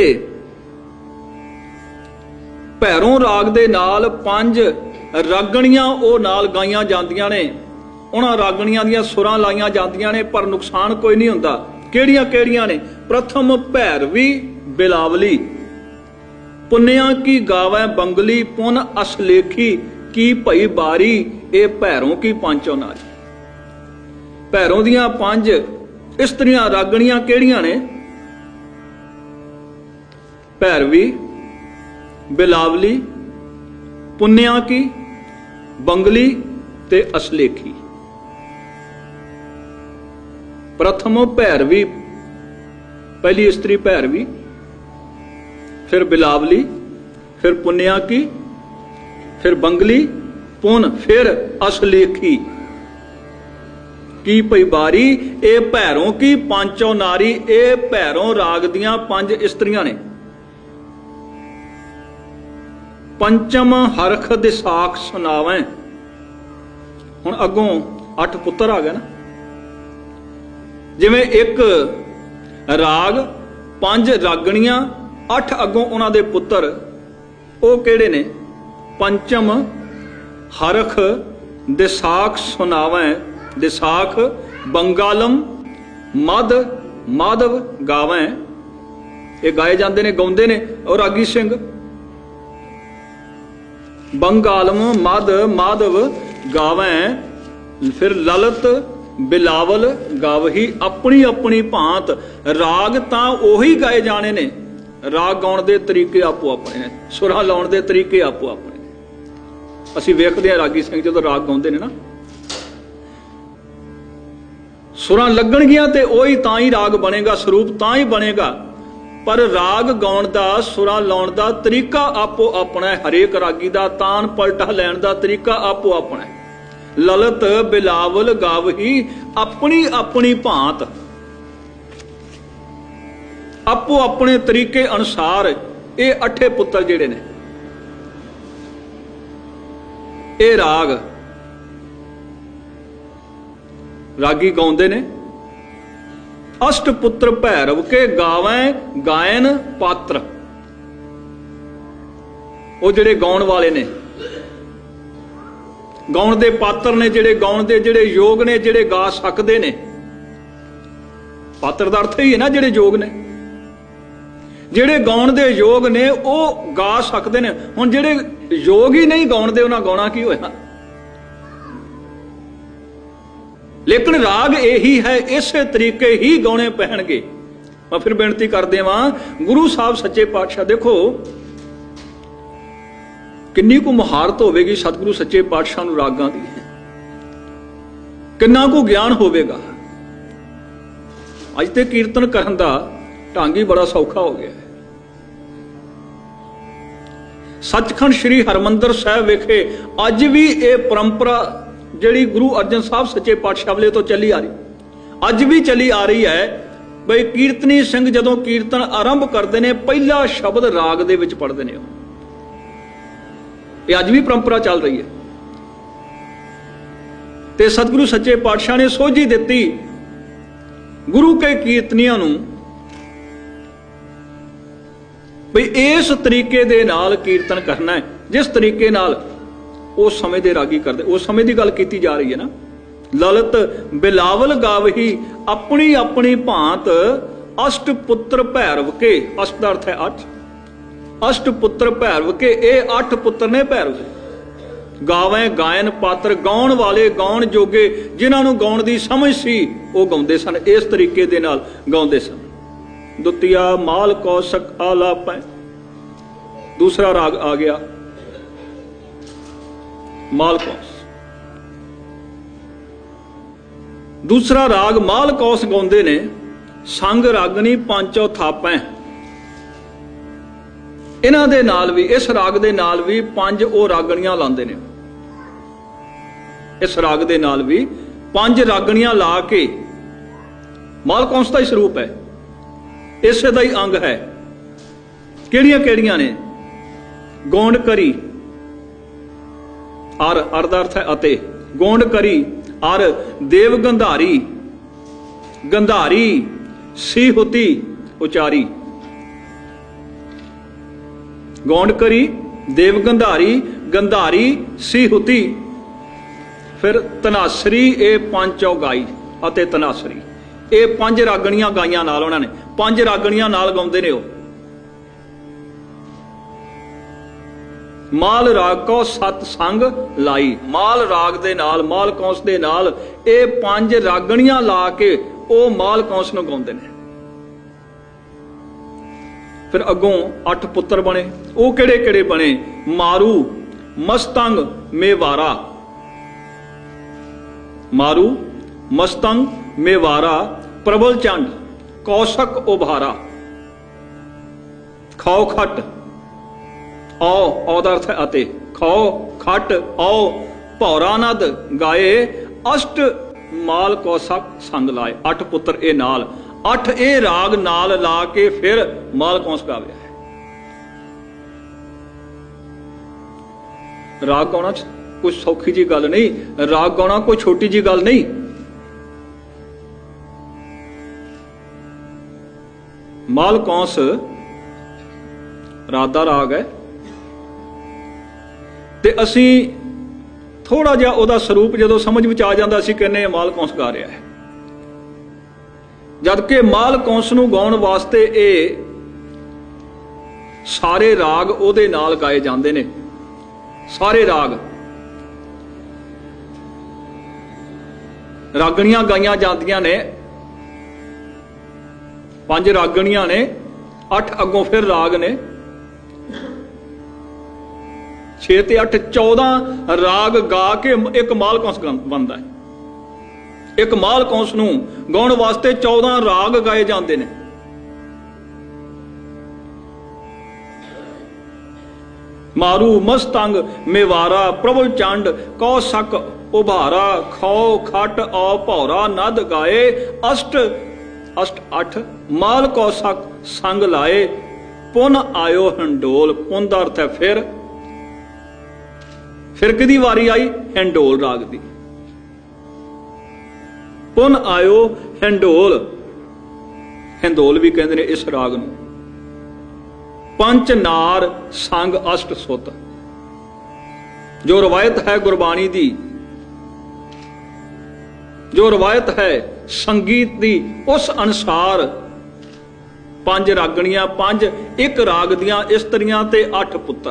ਭੈਰੋਂ ਰਾਗ ਦੇ ਨਾਲ 5 ਰਾਗਣੀਆਂ ਉਹ ਨਾਲ ਗਾਈਆਂ ਜਾਂਦੀਆਂ ਨੇ, ਉਹਨਾਂ ਰਾਗਣੀਆਂ ਦੀਆਂ ਸੁਰਾਂ ਲਾਈਆਂ ਜਾਂਦੀਆਂ ਨੇ, ਪਰ ਨੁਕਸਾਨ ਕੋਈ ਨਹੀਂ ਹੁੰਦਾ। ਕਿਹੜੀਆਂ ਕਿਹੜੀਆਂ ਨੇ? ਪ੍ਰਥਮ ਭੈਰਵੀ ਬਿਲਾਵਲੀ, ਪੁੰਨਿਆ ਕੀ ਗਾਵੈ ਬੰਗਲੀ, ਪੁਨ ਅਸਲੇਖੀ ਕੀ ਭਈ ਬਾਰੀ, ਇਹ ਭੈਰੋਂ ਕੀ ਪੰਚੋ ਨਾਰੀ। ਭੈਰੋਂ ਦੀਆਂ 5 ਇਸਤਰੀਆਂ ਰਾਗਣੀਆਂ ਕਿਹੜੀਆਂ ਨੇ? ਭੈਰਵੀ, ਬਿਲਾਵਲੀ, ਪੁੰਨਿਆ ਕੀ, ਬੰਗਲੀ ਤੇ ਅਸਲੇਖੀ। ਪ੍ਰਥਮ ਭੈਰਵੀ ਪਹਿਲੀ ਇਸਤਰੀ ਭੈਰਵੀ, फिर बिलावली, फिर पुन्या की, फिर बंगली, पुन, फिर असलेखी की पई बारी, ए भैरों की पांचों नारी। ए भैरों राग दियां 5 इस्त्रियां ने। पंचम हरख दिसाख सुनावें, हुण अगों 8 पुत्र आ गए ना। जिवें एक राग 5 रागणियां 8 अगों उन्हां दे पुत्तर ਉਹ ਕਿਹੜੇ ਨੇ? ਪੰਚਮ ਹਰਖ ਦਿਸਾਖ ਸੁਨਾਵੈ, ਦਿਸਾਖ ਬੰਗਾਲਮ ਮਦ ਮਾਧਵ ਗਾਵੈ। ਇਹ ਗਾਏ ਜਾਂਦੇ ਨੇ, ਗਾਉਂਦੇ ਨੇ ਉਹ ਰਾਗੀ ਸਿੰਘ। ਬੰਗਾਲਮ ਮਦ ਮਾਧਵ ਗਾਵੈ, ਫਿਰ ਲਲਿਤ ਬਿਲਾਵਲ ਗਾਵਹੀ। ਆਪਣੀ ਆਪਣੀ ਭਾਂਤ ਰਾਗ ਤਾਂ ਉਹੀ ਗਾਏ ਜਾਣੇ ਨੇ, ਰਾਗ ਗਾਉਣ ਦੇ ਤਰੀਕੇ ਆਪੋ ਆਪਣੇ ਨੇ, ਸੁਰਾਂ ਲਾਉਣ ਦੇ ਤਰੀਕੇ ਆਪੋ ਆਪਣੇ ਨੇ। ਅਸੀਂ ਵੇਖਦੇ ਹਾਂ ਰਾਗੀ ਸਿੰਘ ਜਦੋਂ ਰਾਗ ਗਾਉਂਦੇ ਨੇ ਨਾ, ਸੁਰਾਂ ਲੱਗਣਗੀਆਂ ਤੇ ਉਹੀ ਤਾਂ ਹੀ ਰਾਗ ਬਣੇਗਾ, ਸਰੂਪ ਤਾਂ ਹੀ ਬਣੇਗਾ। ਪਰ ਰਾਗ ਗਾਉਣ ਦਾ, ਸੁਰਾਂ ਲਾਉਣ ਦਾ ਤਰੀਕਾ ਆਪੋ ਆਪਣਾ ਹੈ। ਹਰੇਕ ਰਾਗੀ ਦਾ ਤਾਨ ਪਲਟਾ ਲੈਣ ਦਾ ਤਰੀਕਾ ਆਪੋ ਆਪਣਾ ਹੈ। ਲਲਿਤ ਬਿਲਾਵਲ ਗਾਵਹੀ, ਆਪਣੀ ਆਪਣੀ ਭਾਂਤ, ਆਪੋ ਆਪਣੇ ਤਰੀਕੇ ਅਨੁਸਾਰ ਇਹ 8 ਪੁੱਤਰ ਜਿਹੜੇ ਨੇ ਇਹ ਰਾਗ ਰਾਗੀ ਗਾਉਂਦੇ ਨੇ। ਅਸ਼ਟ ਪੁੱਤਰ ਭੈਰਵ ਕੇ ਗਾਵੈ ਗਾਇਨ ਪਾਤਰ, ਉਹ ਜਿਹੜੇ ਗਾਉਣ ਵਾਲੇ ਨੇ, ਗਾਉਣ ਦੇ ਪਾਤਰ ਨੇ, ਜਿਹੜੇ ਗਾਉਣ ਦੇ ਜਿਹੜੇ ਯੋਗ ਨੇ, ਜਿਹੜੇ ਗਾ ਸਕਦੇ ਨੇ। ਪਾਤਰ ਦਾ ਅਰਥ ਹੀ ਹੈ ਨਾ ਜਿਹੜੇ ਯੋਗ ਨੇ, ਜਿਹੜੇ ਗਾਉਣ ਦੇ ਯੋਗ ਨੇ ਉਹ ਗਾ ਸਕਦੇ ਨੇ। ਹੁਣ ਜਿਹੜੇ ਯੋਗ ਹੀ ਨਹੀਂ ਗਾਉਣ ਦੇ, ਉਹਨਾਂ ਗਾਉਣਾ ਕੀ ਹੋਇਆ? ਲੇਕਿਨ ਰਾਗ ਇਹੀ ਹੈ, ਇਸੇ ਤਰੀਕੇ ਹੀ ਗਾਉਣੇ ਪੈਣਗੇ। ਮੈਂ ਫਿਰ ਬੇਨਤੀ ਕਰਦੇ ਵਾਂ, ਗੁਰੂ ਸਾਹਿਬ ਸੱਚੇ ਪਾਤਸ਼ਾਹ, ਦੇਖੋ ਕਿੰਨੀ ਕੁ ਮੁਹਾਰਤ ਹੋਵੇਗੀ ਸਤਿਗੁਰੂ ਸੱਚੇ ਪਾਤਸ਼ਾਹ ਨੂੰ ਰਾਗਾਂ ਦੀ, ਕਿੰਨਾ ਕੁ ਗਿਆਨ ਹੋਵੇਗਾ। ਅੱਜ ਤੇ ਕੀਰਤਨ ਕਰਨ ਦਾ ਢੰਗ ਹੀ ਬੜਾ ਸੌਖਾ ਹੋ ਗਿਆ ਹੈ। ਸੱਚਖੰਡ ਸ੍ਰੀ ਹਰਮੰਦਰ ਸਾਹਿਬ ਵਿਖੇ ਅੱਜ ਵੀ ਇਹ ਪਰੰਪਰਾ ਜਿਹੜੀ ਗੁਰੂ ਅਰਜਨ ਸਾਹਿਬ ਸੱਚੇ ਪਾਤਸ਼ਾਹ ਵੇਲੇ ਤੋਂ ਚੱਲੀ ਆ ਰਹੀ, ਅੱਜ ਵੀ ਚੱਲੀ ਆ ਰਹੀ ਹੈ। ਬਈ ਕੀਰਤਨੀ ਸਿੰਘ ਜਦੋਂ ਕੀਰਤਨ ਆਰੰਭ ਕਰਦੇ ਨੇ, ਪਹਿਲਾ ਸ਼ਬਦ ਰਾਗ ਦੇ ਵਿੱਚ ਪੜ੍ਹਦੇ ਨੇ। ਇਹ ਅੱਜ ਵੀ ਪਰੰਪਰਾ ਚੱਲ ਰਹੀ ਹੈ। ਤੇ ਸਤਿਗੁਰੂ ਸੱਚੇ ਪਾਤਸ਼ਾਹ ਨੇ ਸੋਝੀ ਦਿੱਤੀ ਗੁਰੂ ਕੇ ਕੀਰਤਨੀਆਂ ਨੂੰ ਵੀ ਇਸ ਤਰੀਕੇ ਦੇ ਨਾਲ ਕੀਰਤਨ ਕਰਨਾ ਹੈ, ਜਿਸ ਤਰੀਕੇ ਨਾਲ ਉਸ ਸਮੇਂ ਦੇ ਰਾਗੀ ਕਰਦੇ। ਉਸ ਸਮੇਂ ਦੀ ਗੱਲ ਕੀਤੀ ਜਾ ਰਹੀ ਹੈ ਨਾ। ਲਲਿਤ ਬਿਲਾਵਲ ਗਾਵਹੀ ਆਪਣੀ ਆਪਣੀ ਭਾਂਤ, ਅਸ਼ਟ ਪੁੱਤਰ ਭੈਰਵ ਕੇ। ਅਸ਼ਟ ਦਾ ਅਰਥ ਹੈ 8, ਅਸ਼ਟ ਪੁੱਤਰ ਭੈਰਵ ਕੇ। ਇਹ 8 ਪੁੱਤਰ ਨੇ ਭੈਰਵ ਦੇ। ਗਾਵੇਂ ਗਾਇਨ ਪਾਤਰ, ਗਾਉਣ ਵਾਲੇ, ਗਾਉਣ ਜੋਗੇ, ਜਿਨ੍ਹਾਂ ਨੂੰ ਗਾਉਣ ਦੀ ਸਮਝ ਸੀ ਉਹ ਗਾਉਂਦੇ ਸਨ, ਇਸ ਤਰੀਕੇ ਦੇ ਨਾਲ ਗਾਉਂਦੇ ਸਨ। ਦੁਤੀਆ ਮਾਲ ਕੌਸ਼ਕ ਆਲਾਪੈ। ਦੂਸਰਾ ਰਾਗ ਆ ਗਿਆ ਮਾਲ ਕੌਸ। ਦੂਸਰਾ ਰਾਗ ਮਾਲ ਕੌਸ ਗਾਉਂਦੇ ਨੇ। ਸੰਗ ਰਾਗਣੀ ਪੰਚੋ ਥਾਪੈ। ਇਹਨਾਂ ਦੇ ਨਾਲ ਵੀ, ਇਸ ਰਾਗ ਦੇ ਨਾਲ ਵੀ 5 ਉਹ ਰਾਗਣੀਆਂ ਲਾਉਂਦੇ ਨੇ। ਇਸ ਰਾਗ ਦੇ ਨਾਲ ਵੀ 5 ਰਾਗਣੀਆਂ ਲਾ ਕੇ, ਮਾਲ ਕੌਸ ਦਾ ਹੀ ਸਰੂਪ ਹੈ, ਇਸੇ ਦਾ ਹੀ ਅੰਗ ਹੈ। ਕਿਹੜੀਆਂ ਕਿਹੜੀਆਂ ਨੇ? ਗੋਂਡ ਕਰੀ, ਅਰ ਦਾ ਅਰਥ ਹੈ ਅਤੇ। ਗੋਂਡ ਕਰੀ ਅਰ ਦੇਵ ਗੰਧਾਰੀ, ਗੰਧਾਰੀ ਸੀਹੁਤੀ ਉਚਾਰੀ। ਗੌਂਡ ਕਰੀ, ਦੇਵ ਗੰਧਾਰੀ, ਗੰਧਾਰੀ ਸੀਹੁਤੀ। ਫਿਰ ਤਨਾਸਰੀ, ਇਹ ਪੰਚੋ ਗਾਈ ਅਤੇ ਤਨਾਸਰੀ। ਇਹ 5 ਰਾਗਣੀਆਂ ਗਾਈਆਂ ਨਾਲ ਉਹਨਾਂ ਨੇ, 5 ਰਾਗਣੀਆਂ ਨਾਲ ਗਾਉਂਦੇ ਨੇ ਉਹ। ਮਾਲ ਰਾਗ ਕੋ ਸਤ ਸੰਗ ਲਾਈ। ਮਾਲ ਰਾਗ ਦੇ ਨਾਲ, ਮਾਲ ਕੌਂਸ ਦੇ ਨਾਲ ਇਹ 5 ਰਾਗਣੀਆਂ ਲਾ ਕੇ ਉਹ ਮਾਲ ਕੌਂਸ ਨੂੰ ਗਾਉਂਦੇ ਨੇ। ਫਿਰ ਅੱਗੋਂ 8 ਪੁੱਤਰ ਬਣੇ। ਉਹ ਕਿਹੜੇ ਕਿਹੜੇ ਬਣੇ? ਮਾਰੂ, ਮਸਤੰਗ, ਮੇਵਾਰਾ। ਮਾਰੂ, ਮਸਤੰਗ, ਮੇਵਾਰਾ, ਪ੍ਰਬਲ ਚੰਡ, ਕੌਸ਼ਕ ਉਭਾਰਾ। ਖਾਓ ਖੱਟ, ਔ ਦਾ ਅਰਥ ਹੈ ਅਤੇ। ਖਾਓ ਖੱਟ ਔ ਭੌਰਾ ਨਦ ਗਾਏ, ਅਸ਼ਟ ਮਾਲ ਕੌਸ਼ਕ ਸੰਗ ਲਾਏ। 8 ਪੁੱਤਰ ਇਹ ਨਾਲ, 8 ਇਹ ਰਾਗ ਨਾਲ ਲਾ ਕੇ ਫਿਰ ਮਾਲ ਕੌਂਸ ਗਾਵਿਆ ਹੈ। ਰਾਗ ਗਾਉਣਾ ਕੋਈ ਸੌਖੀ ਜੀ ਗੱਲ ਨਹੀਂ, ਰਾਗ ਗਾਉਣਾ ਕੋਈ ਛੋਟੀ ਜੀ ਗੱਲ ਨਹੀਂ। ਮਾਲ ਕੌਂਸ ਰਾਤ ਦਾ ਰਾਗ ਹੈ ਤੇ ਅਸੀਂ ਥੋੜਾ ਜਿਹਾ ਉਹਦਾ ਸਰੂਪ ਜਦੋਂ ਸਮਝ ਵਿੱਚ ਆ ਜਾਂਦਾ, ਅਸੀਂ ਕਹਿੰਦੇ ਹਾਂ ਮਾਲ ਕੌਂਸ ਗਾ ਰਿਹਾ ਹੈ। ਜਦਕਿ ਮਾਲ ਕੌਂਸ ਨੂੰ ਗਾਉਣ ਵਾਸਤੇ ਇਹ ਸਾਰੇ ਰਾਗ ਉਹਦੇ ਨਾਲ ਗਾਏ ਜਾਂਦੇ ਨੇ। ਸਾਰੇ ਰਾਗ, ਰਾਗਣੀਆਂ ਗਾਈਆਂ ਜਾਂਦੀਆਂ ਨੇ। 5 ਰਾਗਣੀਆਂ ਨੇ, 8 ਅੱਗੋਂ ਫਿਰ ਰਾਗ ਨੇ। 6 ਤੇ 8 14 ਰਾਗ ਗਾ ਕੇ ਇੱਕ ਮਾਲ ਕੌਂਸ ਬਣਦਾ ਹੈ। ਇੱਕ ਮਾਲ ਕੌਂਸ ਨੂੰ ਗਾਉਣ ਵਾਸਤੇ 14 ਰਾਗ ਗਾਏ ਜਾਂਦੇ ਨੇ। ਮਾਰੂ, ਮਸਤੰਗ, ਮੇਵਾਰਾ, ਪ੍ਰਬਲ ਚੰਡ, ਕੌਸ਼ਕ ਉਭਾਰਾ, ਖਾਓ ਖੱਟ ਔ ਭੌਰਾ ਨਦ ਗਾਏ, ਅਸ਼ਟ 8 ਮਾਲ ਕੌਸ਼ਕ ਸੰਗ ਲਾਏ, ਪੁਨ ਆਇਓ ਹੰਡੋਲ। ਪੁਨ ਦਾ ਅਰਥ ਹੈ ਫਿਰ ਕਿਹਦੀ ਵਾਰੀ ਆਈ? ਹਿੰਡੋਲ ਰਾਗ ਦੀ। ਪੁਨ ਆਇਓ ਹਿੰਡੋਲ, ਹਿੰਡੋਲ ਵੀ ਕਹਿੰਦੇ ਨੇ ਇਸ ਰਾਗ ਨੂੰ। ਪੰਚ ਨਾਰ ਸੰਗ ਅਸ਼ਟ ਸੁਤ। ਜੋ ਰਵਾਇਤ ਹੈ ਗੁਰਬਾਣੀ ਦੀ, ਜੋ ਰਵਾਇਤ ਹੈ ਸੰਗੀਤ ਦੀ, ਉਸ ਅਨੁਸਾਰ 5 ਰਾਗਣੀਆਂ, 5 ਇੱਕ ਰਾਗ ਦੀਆਂ ਇਸਤਰੀਆਂ ਤੇ 8 ਪੁੱਤਰ।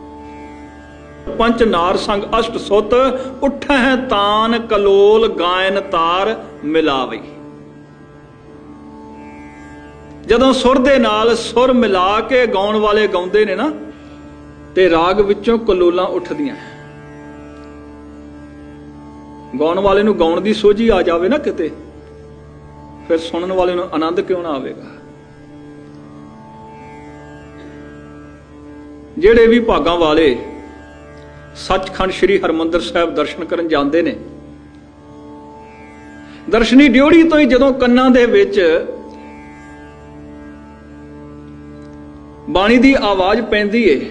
ਪੰਚ ਨਾਰ ਸੰਗ ਅਸ਼ਟ ਸੁਤ, ਉੱਠੈ ਤਾਨ ਕਲੋਲ ਗਾਇਨ ਤਾਰ ਮਿਲਾਵਈ। ਜਦੋਂ ਸੁਰ ਦੇ ਨਾਲ ਸੁਰ ਮਿਲਾ ਕੇ ਗਾਉਣ ਵਾਲੇ ਗਾਉਂਦੇ ਨੇ ਨਾ, ਤੇ ਰਾਗ ਵਿੱਚੋਂ ਕਲੋਲਾਂ ਉੱਠਦੀਆਂ। ਗਾਉਣ ਵਾਲੇ ਨੂੰ ਗਾਉਣ ਦੀ ਸੋਝੀ ਆ ਜਾਵੇ ਨਾ ਕਿਤੇ, ਫਿਰ ਸੁਣਨ ਵਾਲੇ ਨੂੰ ਆਨੰਦ ਕਿਉਂ ਨਾ ਆਵੇਗਾ। ਜਿਹੜੇ ਵੀ ਭਾਗਾਂ ਵਾਲੇ ਸੱਚਖੰਡ ਸ੍ਰੀ ਹਰਿਮੰਦਰ ਸਾਹਿਬ ਦਰਸ਼ਨ ਕਰਨ ਜਾਂਦੇ ਨੇ, ਦਰਸ਼ਨੀ ਡਿਓੜੀ ਤੋਂ ਹੀ ਜਦੋਂ ਕੰਨਾਂ ਦੇ ਵਿੱਚ ਬਾਣੀ ਦੀ ਆਵਾਜ਼ ਪੈਂਦੀ ਏ,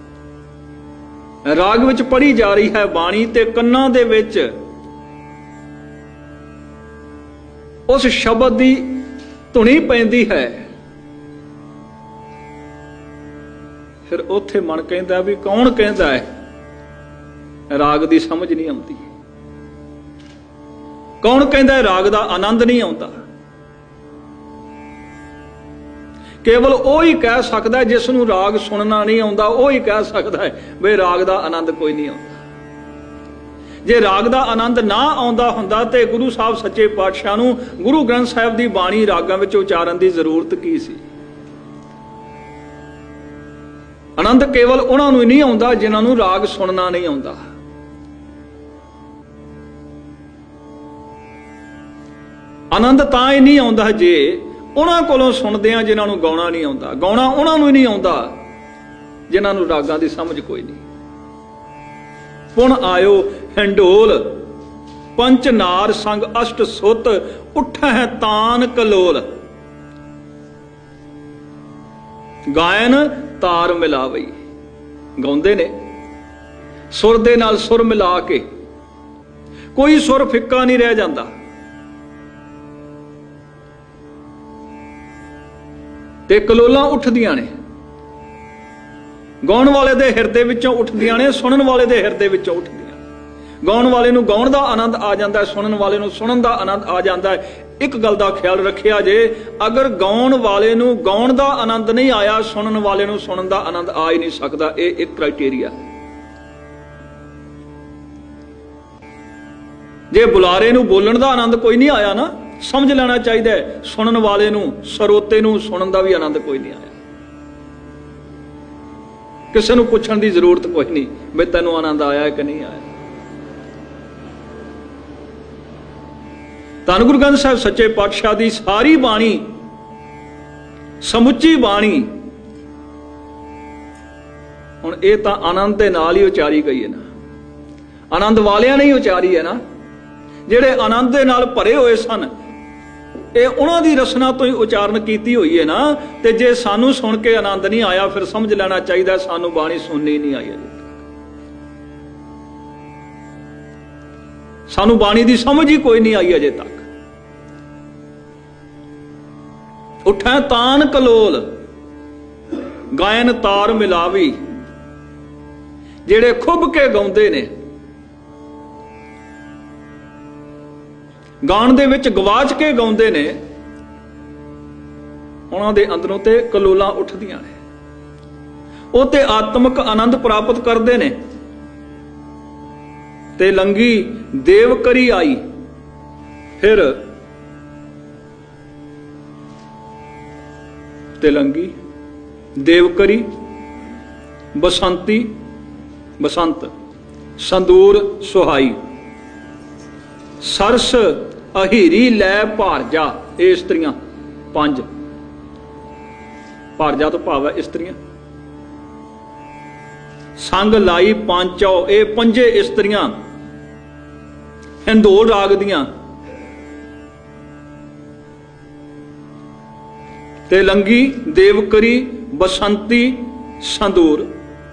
ਰਾਗ ਵਿੱਚ ਪੜ੍ਹੀ ਜਾ ਰਹੀ ਹੈ ਬਾਣੀ, ਤੇ ਕੰਨਾਂ ਦੇ ਵਿੱਚ ਉਸ ਸ਼ਬਦ ਦੀ ਧੁਨੀ ਪੈਂਦੀ ਹੈ, फिर उत्थे मन कहता भी कौन कहता है राग की समझ नहीं आती, कौन कहता है राग का आनंद नहीं आता। केवल वो ही कह सकता है जिसनों राग सुनना नहीं आता, वो ही कह सकता है वे राग का आनंद कोई नहीं आता। जे राग का आनंद ना आउंदा हुंदा ते गुरु साहब सच्चे पातशाह नूं गुरु ग्रंथ साहिब की बाणी रागां विच उचारण की जरूरत की सी। आनंद केवल उन्हां नूं नहीं आउंदा जिन्हां नूं राग सुनना नहीं आउंदा। आनंद तां ही नहीं आउंदा जे उन्हां कोलों सुनदे आं जिन्हां नूं गाउणा नहीं आउंदा। गाउणा उन्हां नूं नहीं आउंदा जिन्हां नूं रागां दी समझ कोई नहीं। पुण आयो हिंडोल पंच नार संग अष्ट सुत उठै तान कलोल, गायन तार मिलावई। गाउंदे ने सुर दे नाल सुर मिला के, कोई सुर फिक्का नहीं रह जाता। ते कलोलां उठदियां ने, गाउण वाले दे हिरदे विचों उठदियां ने, सुनन वाले दे हिरदे विचों उठदियां। गाउण वाले नूं गाउण दा आनंद आ जांदा है, सुनन वाले नूं सुनन दा आनंद आ जांदा है। एक गल दा ख्याल रखिया जे, अगर गाउण वाले नूं गाउण दा आनंद नहीं आया, सुनन वाले नूं सुनन दा आनंद आ ही नहीं सकदा। ये एक क्राइटेरिया। जे बुलारे नूं बोलण दा आनंद कोई नहीं आया ना, समझ लेना चाहिए सुनन वाले नूं, सरोते नूं सुनन दा भी आनंद कोई नहीं आया। किसी नूं पुछण दी जरूरत कोई नहीं भी तैनूं आनंद आया कि नहीं आया। धन गुरु ग्रंथ साहिब सच्चे पातशाह की सारी बाणी, समुची बाणी हुण ये तां आनंद दे नाल ही उचारी गई है ना, आनंद वालियां ने ही उचारी है ना। जिहड़े आनंद दे नाल भरे हुए सन, ये उन्हां दी रसना तो ही उचारण कीती हुई है ना। ते जे सानू सुन के आनंद नहीं आया, फिर समझ लेना चाहिए सानू बाणी सुननी नहीं आई है। सानू बाणी दी समझ ही कोई नहीं आई अजे तक। उठै तान कलोल, गायन तार मिलावी। जेड़े खुब के गाउंदे ने, गाण दे विच गवाच के गाउंदे ने, उन्हां दे अंदरों ते कलोलां उठदियां ने। ਉਹ ਤੇ ਆਤਮਿਕ ਆਨੰਦ ਪ੍ਰਾਪਤ ਕਰਦੇ ਨੇ। ਤੇ ਲੰਗੀ ਦੇਵ ਕਰੀ ਆਈ, ਫਿਰ ਤੇ ਲੰਗੀ ਦੇਵ ਕਰੀ ਬਸੰਤੀ, ਬਸੰਤ ਸੰਦੂਰ ਸੁਹਾਈ, ਸਰਸ ਅਹੀਰੀ ਲੈ ਭਾਰਜਾ। ਇਹ ਇਸਤਰੀਆਂ ਪੰਜ, ਭਾਰਜਾ ਤੋਂ ਭਾਵ ਹੈ ਇਸਤਰੀਆਂ। संग लाई पांचौ, ये पंजे इस्त्रियां हिंदोल राग दियां। ते लंगी देवकरी बसंती संदूर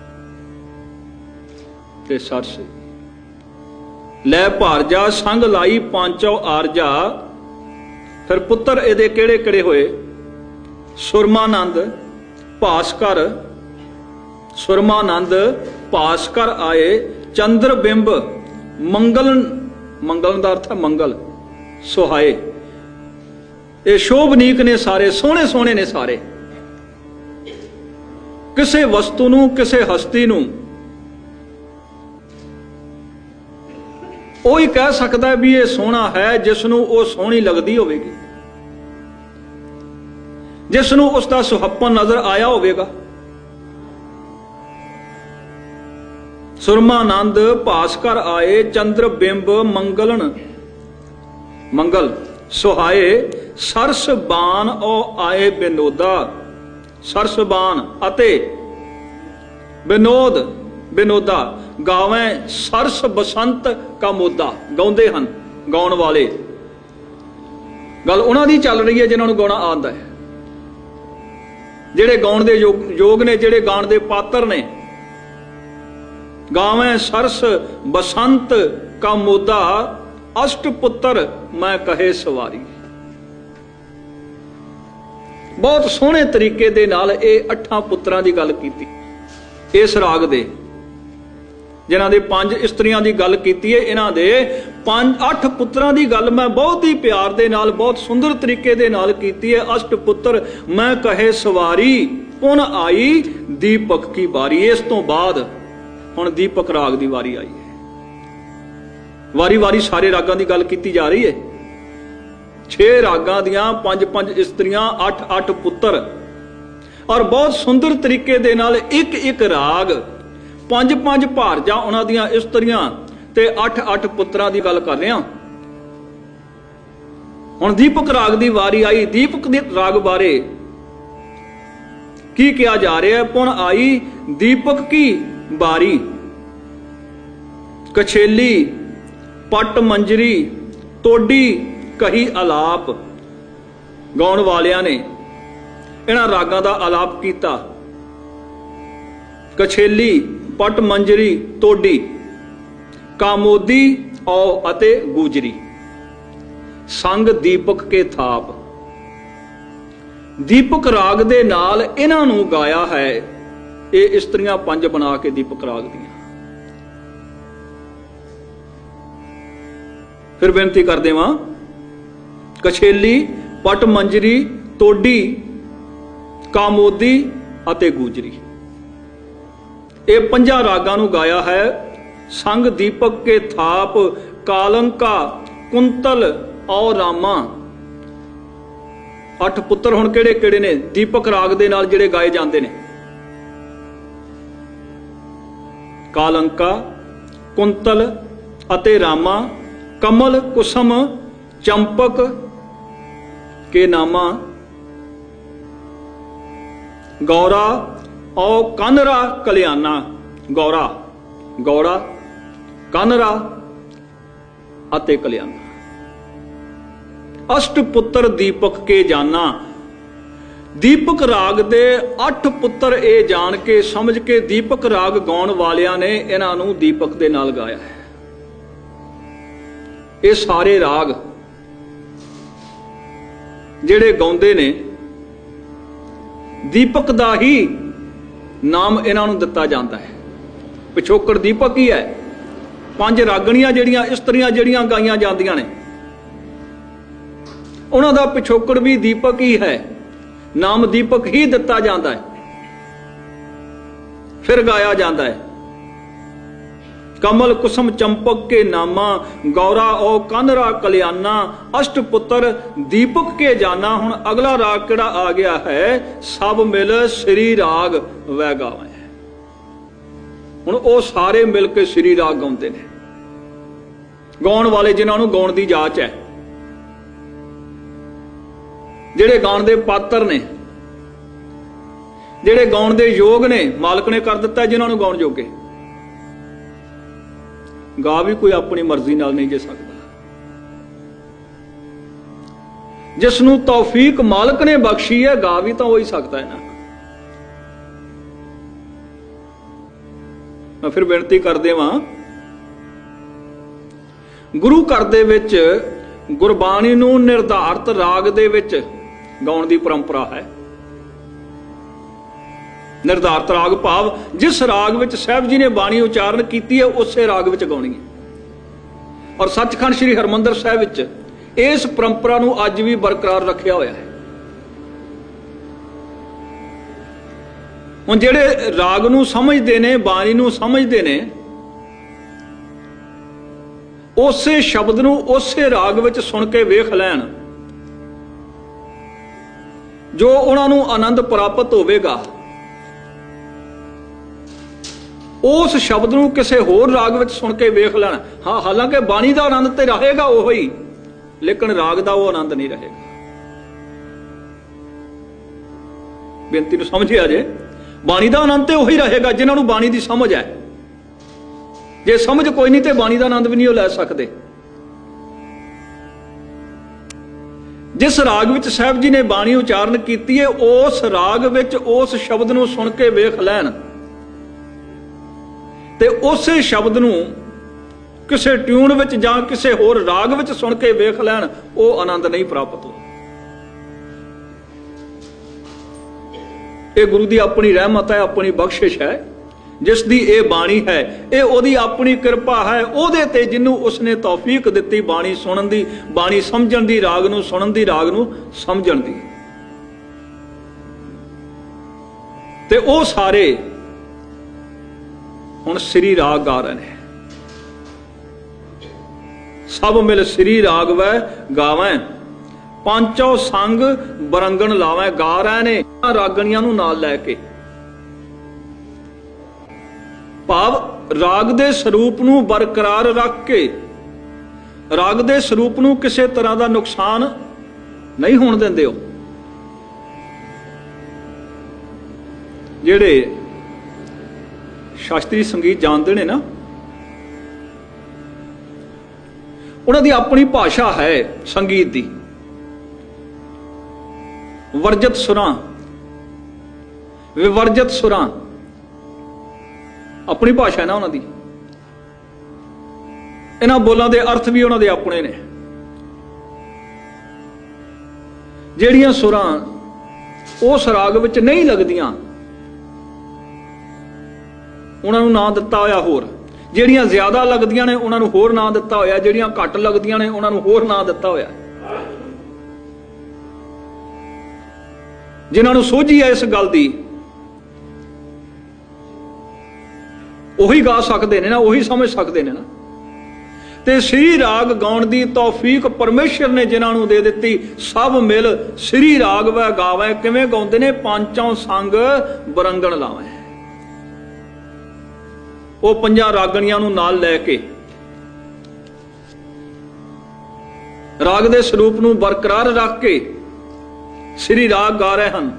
ते सरस लै भारजा। संग लाई पांचौ आरजा। फिर पुत्र एदे केड़े केड़े होए? सुरमानंद भास्कर, सुरमानंद भास्कर आए। चंद्र बिंब मंगलन, मंगलन का अर्थ है मंगल, सुहाए। ये शोभनीक ने सारे, सोहने सोहने ने सारे। किसे वस्तु नूं, किसे हस्ती नूं ਉਹ ਹੀ कह सकता है भी ये सोहना है जिसनों वो सोहनी लगती होगी, जिसनों उसका सुहप्पन नजर आया होगा। सुरमानंद भास्कर आए। चंद्र बिंब मंगलन, मंगल सुहाए। सरस बान ओ आए बिनोदा। सरस बान अते बिनोद, बिनोदा गावें सरस बसंत का मोदा। गाउंदे हन गाउण वाले। गल उन्हां दी चल रही है जिन्हां नूं गाउणा आंदा है, जिहड़े गाउण दे योग ने, जिहड़े गाण दे पात्र ने। गावें सरस बसंत का मोदा, अष्ट पुत्र मैं कहे सवारी। बहुत सोहने तरीके दे नाल ये 8 पुत्रां दी गल कीती। इस राग दे जिन्हां दे 5 इस्त्रियां दी गल कीती है, इन्हां दे 8 पुत्रां दी गल मैं बहुत ही प्यार दे नाल बहुत सुंदर तरीके दे नाल कीती है। अष्ट पुत्र मैं कहे सवारी, पुन आई दीपक की बारी। इस तो बाद हुण दीपक राग दी वारी आई है। वारी वारी सारे रागां दी गल कीती जा रही है। 6 रागां दियां 5 इस्त्रियां, 8 पुत्र, और बहुत सुंदर तरीके दे नाल एक राग, 5 भारजा उन्हां दियां इस्त्रियां ते 8 पुत्रां दी गल कर रहे हां। हुण दीपक राग दी वारी आई। दीपक दे राग बारे की किया जा रहा है? पुन आई दीपक की बारी। कछेली, पट मंजरी, तोडी, कही आलाप, गाउण वालियां ने इन्हां रागां दा आलाप कीता। कछेली, पट मंजरी, तोडी, कामोदी औ अते गुजरी, संग दीपक के थाप। दीपक राग दे नाल इन्हां नूं गाया है। ये इस्त्रियां 5 बना के दीपक राग दियां। फिर बेनती कर देवां, कछेली, पट मंजरी, तोडी, कामोदी अते गुजरी, ये 5 रागां नूं गाया है। संग दीपक के थाप, कालंका, कुंतल और रामा। 8 पुत्र हुण किहड़े किहड़े ने दीपक राग दे नाल जिहड़े गाए जांदे ने? कालंका, कुंतल अते रामा, कमल, कुसम, चंपक के नामा, गौरा और कानरा कल्याणा। गौरा, गौड़ा, कानरा अते कल्याणा। अष्ट पुत्र दीपक के जाना। दीपक राग दे 8 पुत्र ये जान के समझ के दीपक राग गाउण वालियां ने इन्हां नूं दीपक दे नाल गाया है। ये सारे राग जिहड़े गाउंदे ने दीपक दा ही नाम इन्हां नूं दिता जाता है। पिछोकड़ दीपक ही है। 5 रागणियां जिहड़ियां इस्त्रियां जिहड़ियां गाईयां जांदियां ने उन्हां दा पिछोकड़ भी दीपक ही है। नाम दीपक ही दिता जाता है, फिर गाया जाता है। कमल, कुसम, चंपक के नामा, गौरा और कानरा कल्याणा, अष्ट पुत्र दीपक के जाना। हुण अगला राग किहड़ा आ गया है? सब मिल श्री राग वै गावे। हुण वो सारे मिल के श्री राग गाउंदे ने। गाउण वाले जिन्हां नूं गाउण दी जाच है, जिहड़े गाउण दे पात्र ने, जिहड़े गाउण दे योग ने, मालक ने कर दिता जिन्हां नूं गाउण जोगे। गा भी कोई अपनी मर्जी नाल नहीं जे सकता। जिसनूं तौफीक मालक ने बख्शी है, गा भी तो हो ही सकता है ना। मैं फिर बेनती कर देवां, गुरु घर दे विच गुरबाणी नूं निर्धारित राग दे विच गाउण दी परंपरा है। निर्धारित राग भाव जिस राग विच साहिब जी ने बाणी उचारण की है उसे राग विच गाउणी है। और सचखंड श्री हरमंदर साहिब विच इस परंपरा नूं अज भी बरकरार रखिया होया है। हुण जिहड़े राग नूं समझदे ने, बाणी नूं समझदे ने, उसे शब्द नूं उसे राग विच सुन के वेख लैण, जो उन्हां नूं आनंद प्राप्त होवेगा। उस शब्द नूं किसी होर राग विच सुन के वेख लैण। हाँ, हालांकि बाणी का आनंद तो रहेगा वही, लेकिन राग का वो आनंद नहीं रहेगा। बेनती नूं समझिया जे, बाणी का आनंद तो वही रहेगा जिन्हां नूं बाणी की समझ है। जे समझ कोई नहीं तो बाणी का आनंद भी नहीं लै सकते। जिस राग विच साहिब जी ने बाणी उचारण की है, उस राग विच उस शब्द नूं सुन के वेख लैण ते उसे शब्द नूं किसी ट्यून विच जां किसी होर राग विच सुन के वेख लैण, वो आनंद नहीं प्राप्त हो। ये गुरु की अपनी रहमत है, अपनी बख्शिश है। ਜਿਸ ਦੀ ਇਹ ਬਾਣੀ ਹੈ, ਇਹ ਉਹਦੀ ਆਪਣੀ ਕਿਰਪਾ ਹੈ, ਉਹਦੇ ਤੇ ਜਿਹਨੂੰ ਉਸਨੇ ਤੌਫੀਕ ਦਿੱਤੀ ਬਾਣੀ ਸੁਣਨ ਦੀ, ਬਾਣੀ ਸਮਝਣ ਦੀ, ਰਾਗ ਨੂੰ ਸੁਣਨ ਦੀ, ਰਾਗ ਨੂੰ ਸਮਝਣ ਦੀ। ਤੇ ਉਹ ਸਾਰੇ ਹੁਣ ਸ੍ਰੀ ਰਾਗ ਗਾ ਰਹੇ ਨੇ। ਸਭ ਮਿਲ ਸ੍ਰੀ ਰਾਗ ਵੈ ਗਾਵੈ, ਪੰਚੋ ਸੰਗ ਬਰੰਗਣ ਲਾਵੈ। ਗਾ ਰਹੇ ਨੇ ਰਾਗਣੀਆਂ ਨੂੰ ਨਾਲ ਲੈ ਕੇ, ਭਾਵ ਰਾਗ ਦੇ ਸਰੂਪ ਨੂੰ ਬਰਕਰਾਰ ਰੱਖ ਕੇ, ਰਾਗ ਦੇ ਸਰੂਪ ਨੂੰ ਕਿਸੇ ਤਰ੍ਹਾਂ ਦਾ ਨੁਕਸਾਨ ਨਹੀਂ ਹੋਣ ਦਿੰਦੇ। ਹੋ ਜਿਹੜੇ ਸ਼ਾਸਤਰੀ ਸੰਗੀਤ ਜਾਣਦੇ ਨੇ ਨਾ, ਉਹਨਾਂ ਦੀ ਆਪਣੀ ਭਾਸ਼ਾ ਹੈ ਸੰਗੀਤ ਦੀ। ਵਰਜਤ ਸੁਰਾਂ, ਵਿਵਰਜਤ ਸੁਰਾਂ, ਆਪਣੀ ਭਾਸ਼ਾ ਹੈ ਨਾ ਉਹਨਾਂ ਦੀ। ਇਹਨਾਂ ਬੋਲਾਂ ਦੇ ਅਰਥ ਵੀ ਉਹਨਾਂ ਦੇ ਆਪਣੇ ਨੇ। ਜਿਹੜੀਆਂ ਸੁਰਾਂ ਉਸ ਰਾਗ ਵਿੱਚ ਨਹੀਂ ਲੱਗਦੀਆਂ, ਉਹਨਾਂ ਨੂੰ ਨਾਂ ਦਿੱਤਾ ਹੋਇਆ ਹੋਰ। ਜਿਹੜੀਆਂ ਜ਼ਿਆਦਾ ਲੱਗਦੀਆਂ ਨੇ ਉਹਨਾਂ ਨੂੰ ਹੋਰ ਨਾਂ ਦਿੱਤਾ ਹੋਇਆ, ਜਿਹੜੀਆਂ ਘੱਟ ਲੱਗਦੀਆਂ ਨੇ ਉਹਨਾਂ ਨੂੰ ਹੋਰ ਨਾਂ ਦਿੱਤਾ ਹੋਇਆ। ਜਿਨ੍ਹਾਂ ਨੂੰ ਸੋਝੀ ਹੈ ਇਸ ਗੱਲ ਦੀ, ਉਹੀ ਗਾ ਸਕਦੇ ਨੇ ਨਾ, ਉਹੀ ਸਮਝ ਸਕਦੇ ਨੇ ਨਾ। ਤੇ ਸ੍ਰੀ ਰਾਗ ਗਾਉਣ ਦੀ ਤੌਫੀਕ ਪਰਮੇਸ਼ਰ ਨੇ ਜਿਨ੍ਹਾਂ ਨੂੰ ਦੇ ਦਿੱਤੀ, ਸਭ ਮਿਲ ਸ੍ਰੀ ਰਾਗ ਵੈ ਗਾਵੈ। ਕਿਵੇਂ ਗਾਉਂਦੇ ਨੇ? ਪੰਚੋਂ ਸੰਗ ਬਰੰਗਣ ਲਾਵੈ। ਉਹ ਪੰਜਾਂ ਰਾਗਣੀਆਂ ਨੂੰ ਨਾਲ ਲੈ ਕੇ ਰਾਗ ਦੇ ਸਰੂਪ ਨੂੰ ਬਰਕਰਾਰ ਰੱਖ ਕੇ ਸ੍ਰੀ ਰਾਗ ਗਾ ਰਹੇ ਹਨ।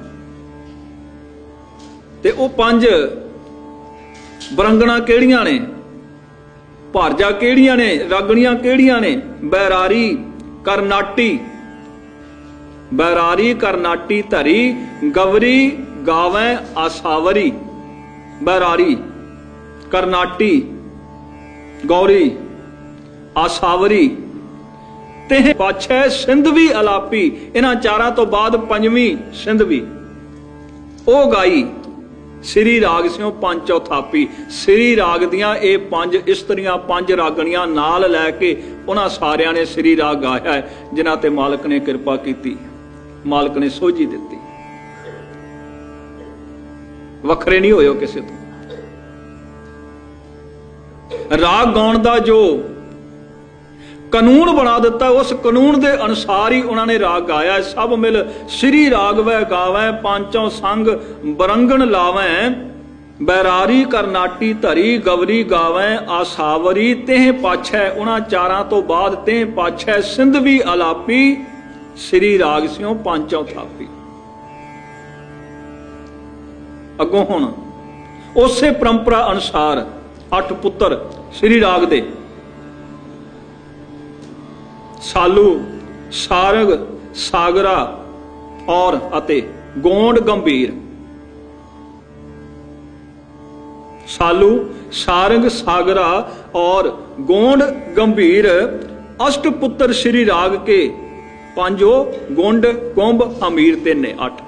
ਤੇ ਉਹ ਪੰਜ ਬਰੰਗਣਾ ਕਿਹੜੀਆਂ ਨੇ, ਭਾਰਜਾ ਕਿਹੜੀਆਂ ਨੇ, ਰਾਗਣੀਆਂ ਕਿਹੜੀਆਂ ਨੇ? ਬੈਰਾਰੀ, ਕਰਨਾਟੀ, ਬੈਰਾਰੀ, ਕਰਨਾਟੀ, ਧਰੀ, ਗਵਰੀ, ਗਾਵੈ, ਆਸਾਵਰੀ। ਬੈਰਾਰੀ, ਕਰਨਾਟੀ, ਗੌਰੀ, ਆਸਾਵਰੀ ਤੇ ਪਾਛੈ ਸਿੰਧਵੀ ਅਲਾਪੀ। ਇਹਨਾਂ ਚਾਰਾਂ ਤੋਂ ਬਾਅਦ ਪੰਜਵੀਂ ਸਿੰਧਵੀ ਉਹ ਗਾਈ। ਸ੍ਰੀ ਰਾਗ ਸਿਓ ਪੰਚੋ ਥਾਪੀ। ਸ੍ਰੀ ਰਾਗ ਦੀਆਂ ਇਹ ਪੰਜ ਇਸਤਰੀਆਂ, ਪੰਜ ਰਾਗਣੀਆਂ ਨਾਲ ਲੈ ਕੇ ਉਹਨਾਂ ਸਾਰਿਆਂ ਨੇ ਸ੍ਰੀ ਰਾਗ ਗਾਇਆ ਹੈ, ਜਿਨ੍ਹਾਂ ਤੇ ਮਾਲਕ ਨੇ ਕਿਰਪਾ ਕੀਤੀ, ਮਾਲਕ ਨੇ ਸੋਝੀ ਦਿੱਤੀ। ਵੱਖਰੇ ਨਹੀਂ ਹੋਇਓ ਕਿਸੇ ਤੋਂ। ਰਾਗ ਗਾਉਣ ਦਾ ਜੋ ਕਾਨੂੰਨ ਬਣਾ ਦਿੱਤਾ, ਉਸ ਕਾਨੂੰਨ ਦੇ ਅਨੁਸਾਰ ਹੀ ਉਹਨਾਂ ਨੇ ਰਾਗ ਗਾਇਆ। ਸਭ ਮਿਲ ਸ੍ਰੀ ਰਾਗ ਵੈ ਗਾਵੈ, ਪੰਚੋਂ ਸੰਗ ਬਰੰਗਣ ਲਾਵੈ। ਬੈਰਾਰੀ, ਕਰਨਾਟੀ, ਧਰੀ, ਗਵਰੀ, ਗਾਵੈ, ਆਸਾਵਰੀ। ਤੇਹ ਪਾਛੈ, ਉਹਨਾਂ ਚਾਰਾਂ ਤੋਂ ਬਾਅਦ ਤੇਹ ਪਾਛੈ ਸਿੰਧਵੀ ਅਲਾਪੀ। ਸ੍ਰੀ ਰਾਗ ਸਿਓ ਪੰਚੋਂ ਥਾਪੀ। ਅੱਗੋਂ ਹੁਣ ਉਸੇ ਪਰੰਪਰਾ ਅਨੁਸਾਰ 8 ਪੁੱਤਰ ਸ੍ਰੀ ਰਾਗ ਦੇ, ਸਾਲੂ, ਸਾਰੰਗ, ਸਾਗਰਾ ਔਰ ਅਤੇ ਗੋਂਡ ਗੰਭੀਰ। ਸਾਲੂ, ਸਾਰੰਗ, ਸਾਗਰਾ और गोंड गंभीर अष्ट पुत्र श्री राग के पांचो गोंड कुंभ अमीर ते ने 8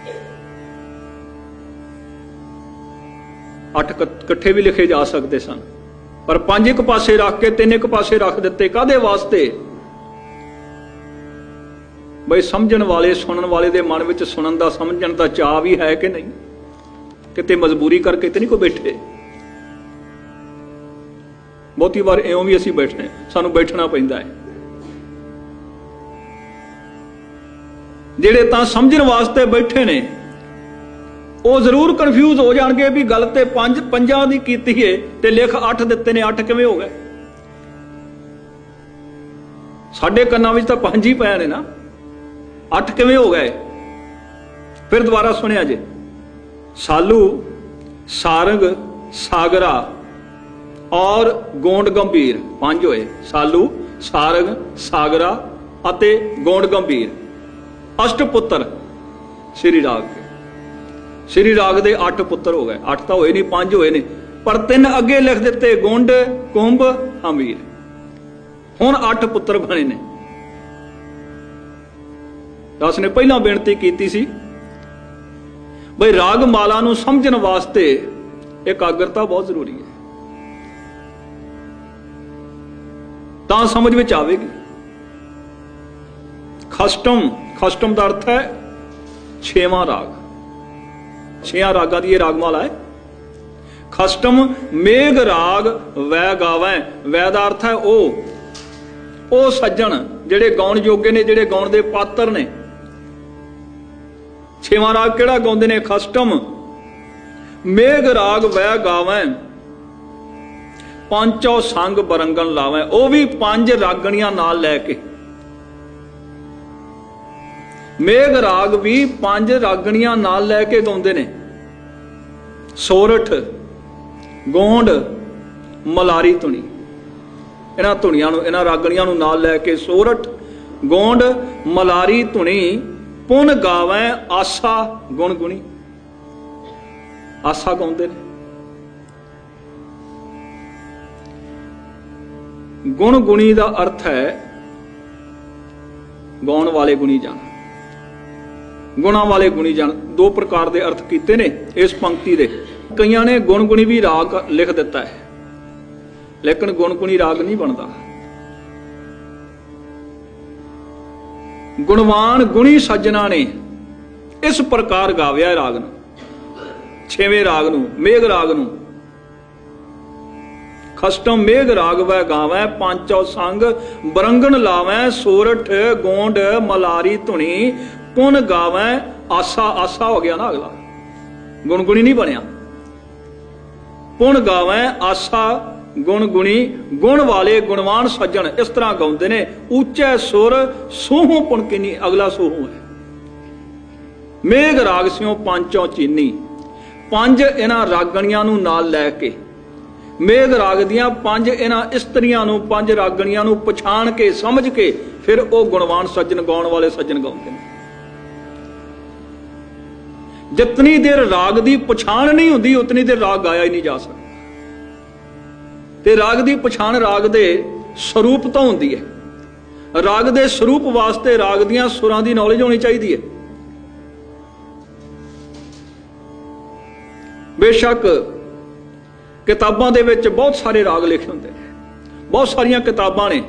इकट्ठे भी लिखे जा सकते सन, पर 5 एक पासे रख के 3 एक पासे रख दिते। कादे वास्ते? बई समझण वाले सुनन वाले दे मन विच सुनन दा समझण दा चाह भी है कि नहीं, किते मजबूरी करके ते नहीं कोई बैठे। बहुती बार इउं भी असीं बैठने, सानू बैठना पैंदा है। जिहड़े तां समझण वास्ते बैठे ने वो जरूर कन्फ्यूज हो जाणगे भी गल ते 5 दी कीती है ते लिख 8 दिते ने, 8 किवें हो गए? साडे कन्नां विच तां 5 ही पए ने ना, 8 किवें हो गए? फिर दोबारा सुनिया जे, सालू, सारंग, सागरा और गोंड गंभीर 5 होए। सालू, सारंग, सागरा अते गोंड गंभीर अष्ट पुत्र श्री राग के। श्री राग दे 8 पुत्र हो गए। 8 तो होए नहीं, 5 होए ने, पर 3 अगे लिख दिते, गोंड, कुंभ, अमीर। हुण 8 पुत्र बने ने। दास ने पहला बेनती कीती सी बई राग माला नूं समझण वास्ते ਇਕਾਗਰਤਾ ਬਹੁਤ ਜ਼ਰੂਰੀ ਹੈ, ਤਾਂ ਸਮਝ ਵਿੱਚ ਆਵੇਗੀ। ਖਸ਼ਟਮ, ਖਸ਼ਟਮ ਦਾ ਅਰਥ ਹੈ 6ਵਾਂ ਰਾਗ, 6 ਰਾਗਾਂ ਦੀ ਇਹ ਰਾਗਮਾਲਾ ਹੈ। ਖਸ਼ਟਮ ਮੇਘ ਰਾਗ ਵੈ ਗਾਵੈ, ਵੈ ਦਾ ਅਰਥ ਹੈ ਉਹ ਸੱਜਣ ਜਿਹੜੇ ਗਾਉਣ ਯੋਗੇ ਨੇ, ਜਿਹੜੇ ਗਾਉਣ ਦੇ ਪਾਤਰ ਨੇ। 6ਵਾਂ ਰਾਗ ਕਿਹੜਾ ਗਾਉਂਦੇ ਨੇ? ਖਸ਼ਟਮ ਮੇਘ ਰਾਗ ਵੈ ਗਾਵੈ, ਪੰਚੋ ਸੰਗ ਬਰੰਗਣ ਲਾਵੈ, ਉਹ ਵੀ 5 ਰਾਗਣੀਆਂ ਨਾਲ ਲੈ ਕੇ। ਮੇਘ ਰਾਗ ਵੀ 5 ਰਾਗਣੀਆਂ ਨਾਲ ਲੈ ਕੇ ਗਾਉਂਦੇ ਨੇ। ਸੋਰਠ, ਗੋਂਡ, ਮਲਾਰੀ ਧੁਨੀ, ਇਹਨਾਂ ਧੁਨੀਆਂ ਨੂੰ, ਇਹਨਾਂ ਰਾਗਣੀਆਂ ਨੂੰ ਨਾਲ ਲੈ ਕੇ ਸੋਰਠ, ਗੋਂਡ, ਮਲਾਰੀ ਧੁਨੀ ਪੁਨ ਗਾਵੈ ਆਸਾ ਗੁਣ ਗੁਣੀ, ਆਸਾ ਗਾਉਂਦੇ ਨੇ। ਗੁਣ ਗੁਣੀ ਦਾ ਅਰਥ ਹੈ ਗਾਉਣ ਵਾਲੇ ਗੁਣੀ ਜਾਣ, ਗੁਣਾਂ ਵਾਲੇ ਗੁਣੀ ਜਾਣ। 2 ਪ੍ਰਕਾਰ ਦੇ ਅਰਥ ਕੀਤੇ ਨੇ ਇਸ ਪੰਕਤੀ ਦੇ। ਕਈਆਂ ਨੇ ਗੁਣ ਗੁਣੀ ਵੀ ਰਾਗ ਲਿਖ ਦਿੱਤਾ ਹੈ, ਲੇਕਿਨ ਗੁਣ ਗੁਣੀ ਰਾਗ ਨਹੀਂ ਬਣਦਾ। ਗੁਣਵਾਨ ਗੁਣੀ ਸੱਜਣਾ ਨੇ ਇਸ ਪ੍ਰਕਾਰ ਗਾਵਿਆ ਰਾਗ ਨੂੰ, 6ਵੇਂ ਰਾਗ ਨੂੰ, ਮੇਘ ਰਾਗ ਨੂੰ। ਖਸ਼ਟਮ ਮੇਘ ਰਾਗ ਵੈ ਗਾਵੈ, ਪੰਚੋ ਸੰਗ ਬਰੰਗਣ ਲਾਵੈ, ਸੋਰਠ, ਗੋਂਡ, ਮਲਾਰੀ ਧੁਨੀ ਪੁਨ ਗਾਵੈ ਆਸਾ। ਆਸਾ ਹੋ ਗਿਆ ਨਾ ਅਗਲਾ, ਗੁਣਗੁਣੀ ਨਹੀਂ ਬਣਿਆ। ਪੁਨ ਗਾਵੈ ਆਸਾ ਗੁਣ ਗੁਣੀ, ਗੁਣ ਵਾਲੇ ਗੁਣਵਾਨ ਸੱਜਣ ਇਸ ਤਰ੍ਹਾਂ ਗਾਉਂਦੇ ਨੇ। ਉੱਚੇ ਸੁਰ ਸੋਹੋਂ ਪੁਣਕਿਨੀ, ਅਗਲਾ ਸੋਹੋਂ ਹੈ। ਮੇਘ ਰਾਗ ਸਿਓ ਪੰਚੋਂ ਚੀਨੀ, 5 ਇਹਨਾਂ ਰਾਗਣੀਆਂ ਨੂੰ ਨਾਲ ਲੈ ਕੇ, ਮੇਘ ਰਾਗ ਦੀਆਂ 5 ਇਹਨਾਂ ਇਸਤਰੀਆਂ ਨੂੰ, 5 ਰਾਗਣੀਆਂ ਨੂੰ ਪਛਾਣ ਕੇ, ਸਮਝ ਕੇ ਫਿਰ ਉਹ ਗੁਣਵਾਨ ਸੱਜਣ, ਗਾਉਣ ਵਾਲੇ ਸੱਜਣ ਗਾਉਂਦੇ ਨੇ। ਜਿਤਨੀ ਦੇਰ ਰਾਗ ਦੀ ਪਛਾਣ ਨਹੀਂ ਹੁੰਦੀ ਉਤਨੀ ਦੇਰ ਰਾਗ ਗਾਇਆ ਹੀ ਨਹੀਂ ਜਾ ਸਕਦਾ। ਤੇ ਰਾਗ ਦੀ ਪਛਾਣ ਰਾਗ ਦੇ ਸਰੂਪ ਤੋਂ ਹੁੰਦੀ ਹੈ। ਰਾਗ ਦੇ ਸਰੂਪ ਵਾਸਤੇ ਰਾਗ ਦੀਆਂ ਸੁਰਾਂ ਦੀ ਨੌਲੇਜ ਹੋਣੀ ਚਾਹੀਦੀ ਹੈ। ਬੇਸ਼ੱਕ ਕਿਤਾਬਾਂ ਦੇ ਵਿੱਚ ਬਹੁਤ ਸਾਰੇ ਰਾਗ ਲਿਖੇ ਹੁੰਦੇ ਨੇ, ਬਹੁਤ ਸਾਰੀਆਂ ਕਿਤਾਬਾਂ ਨੇ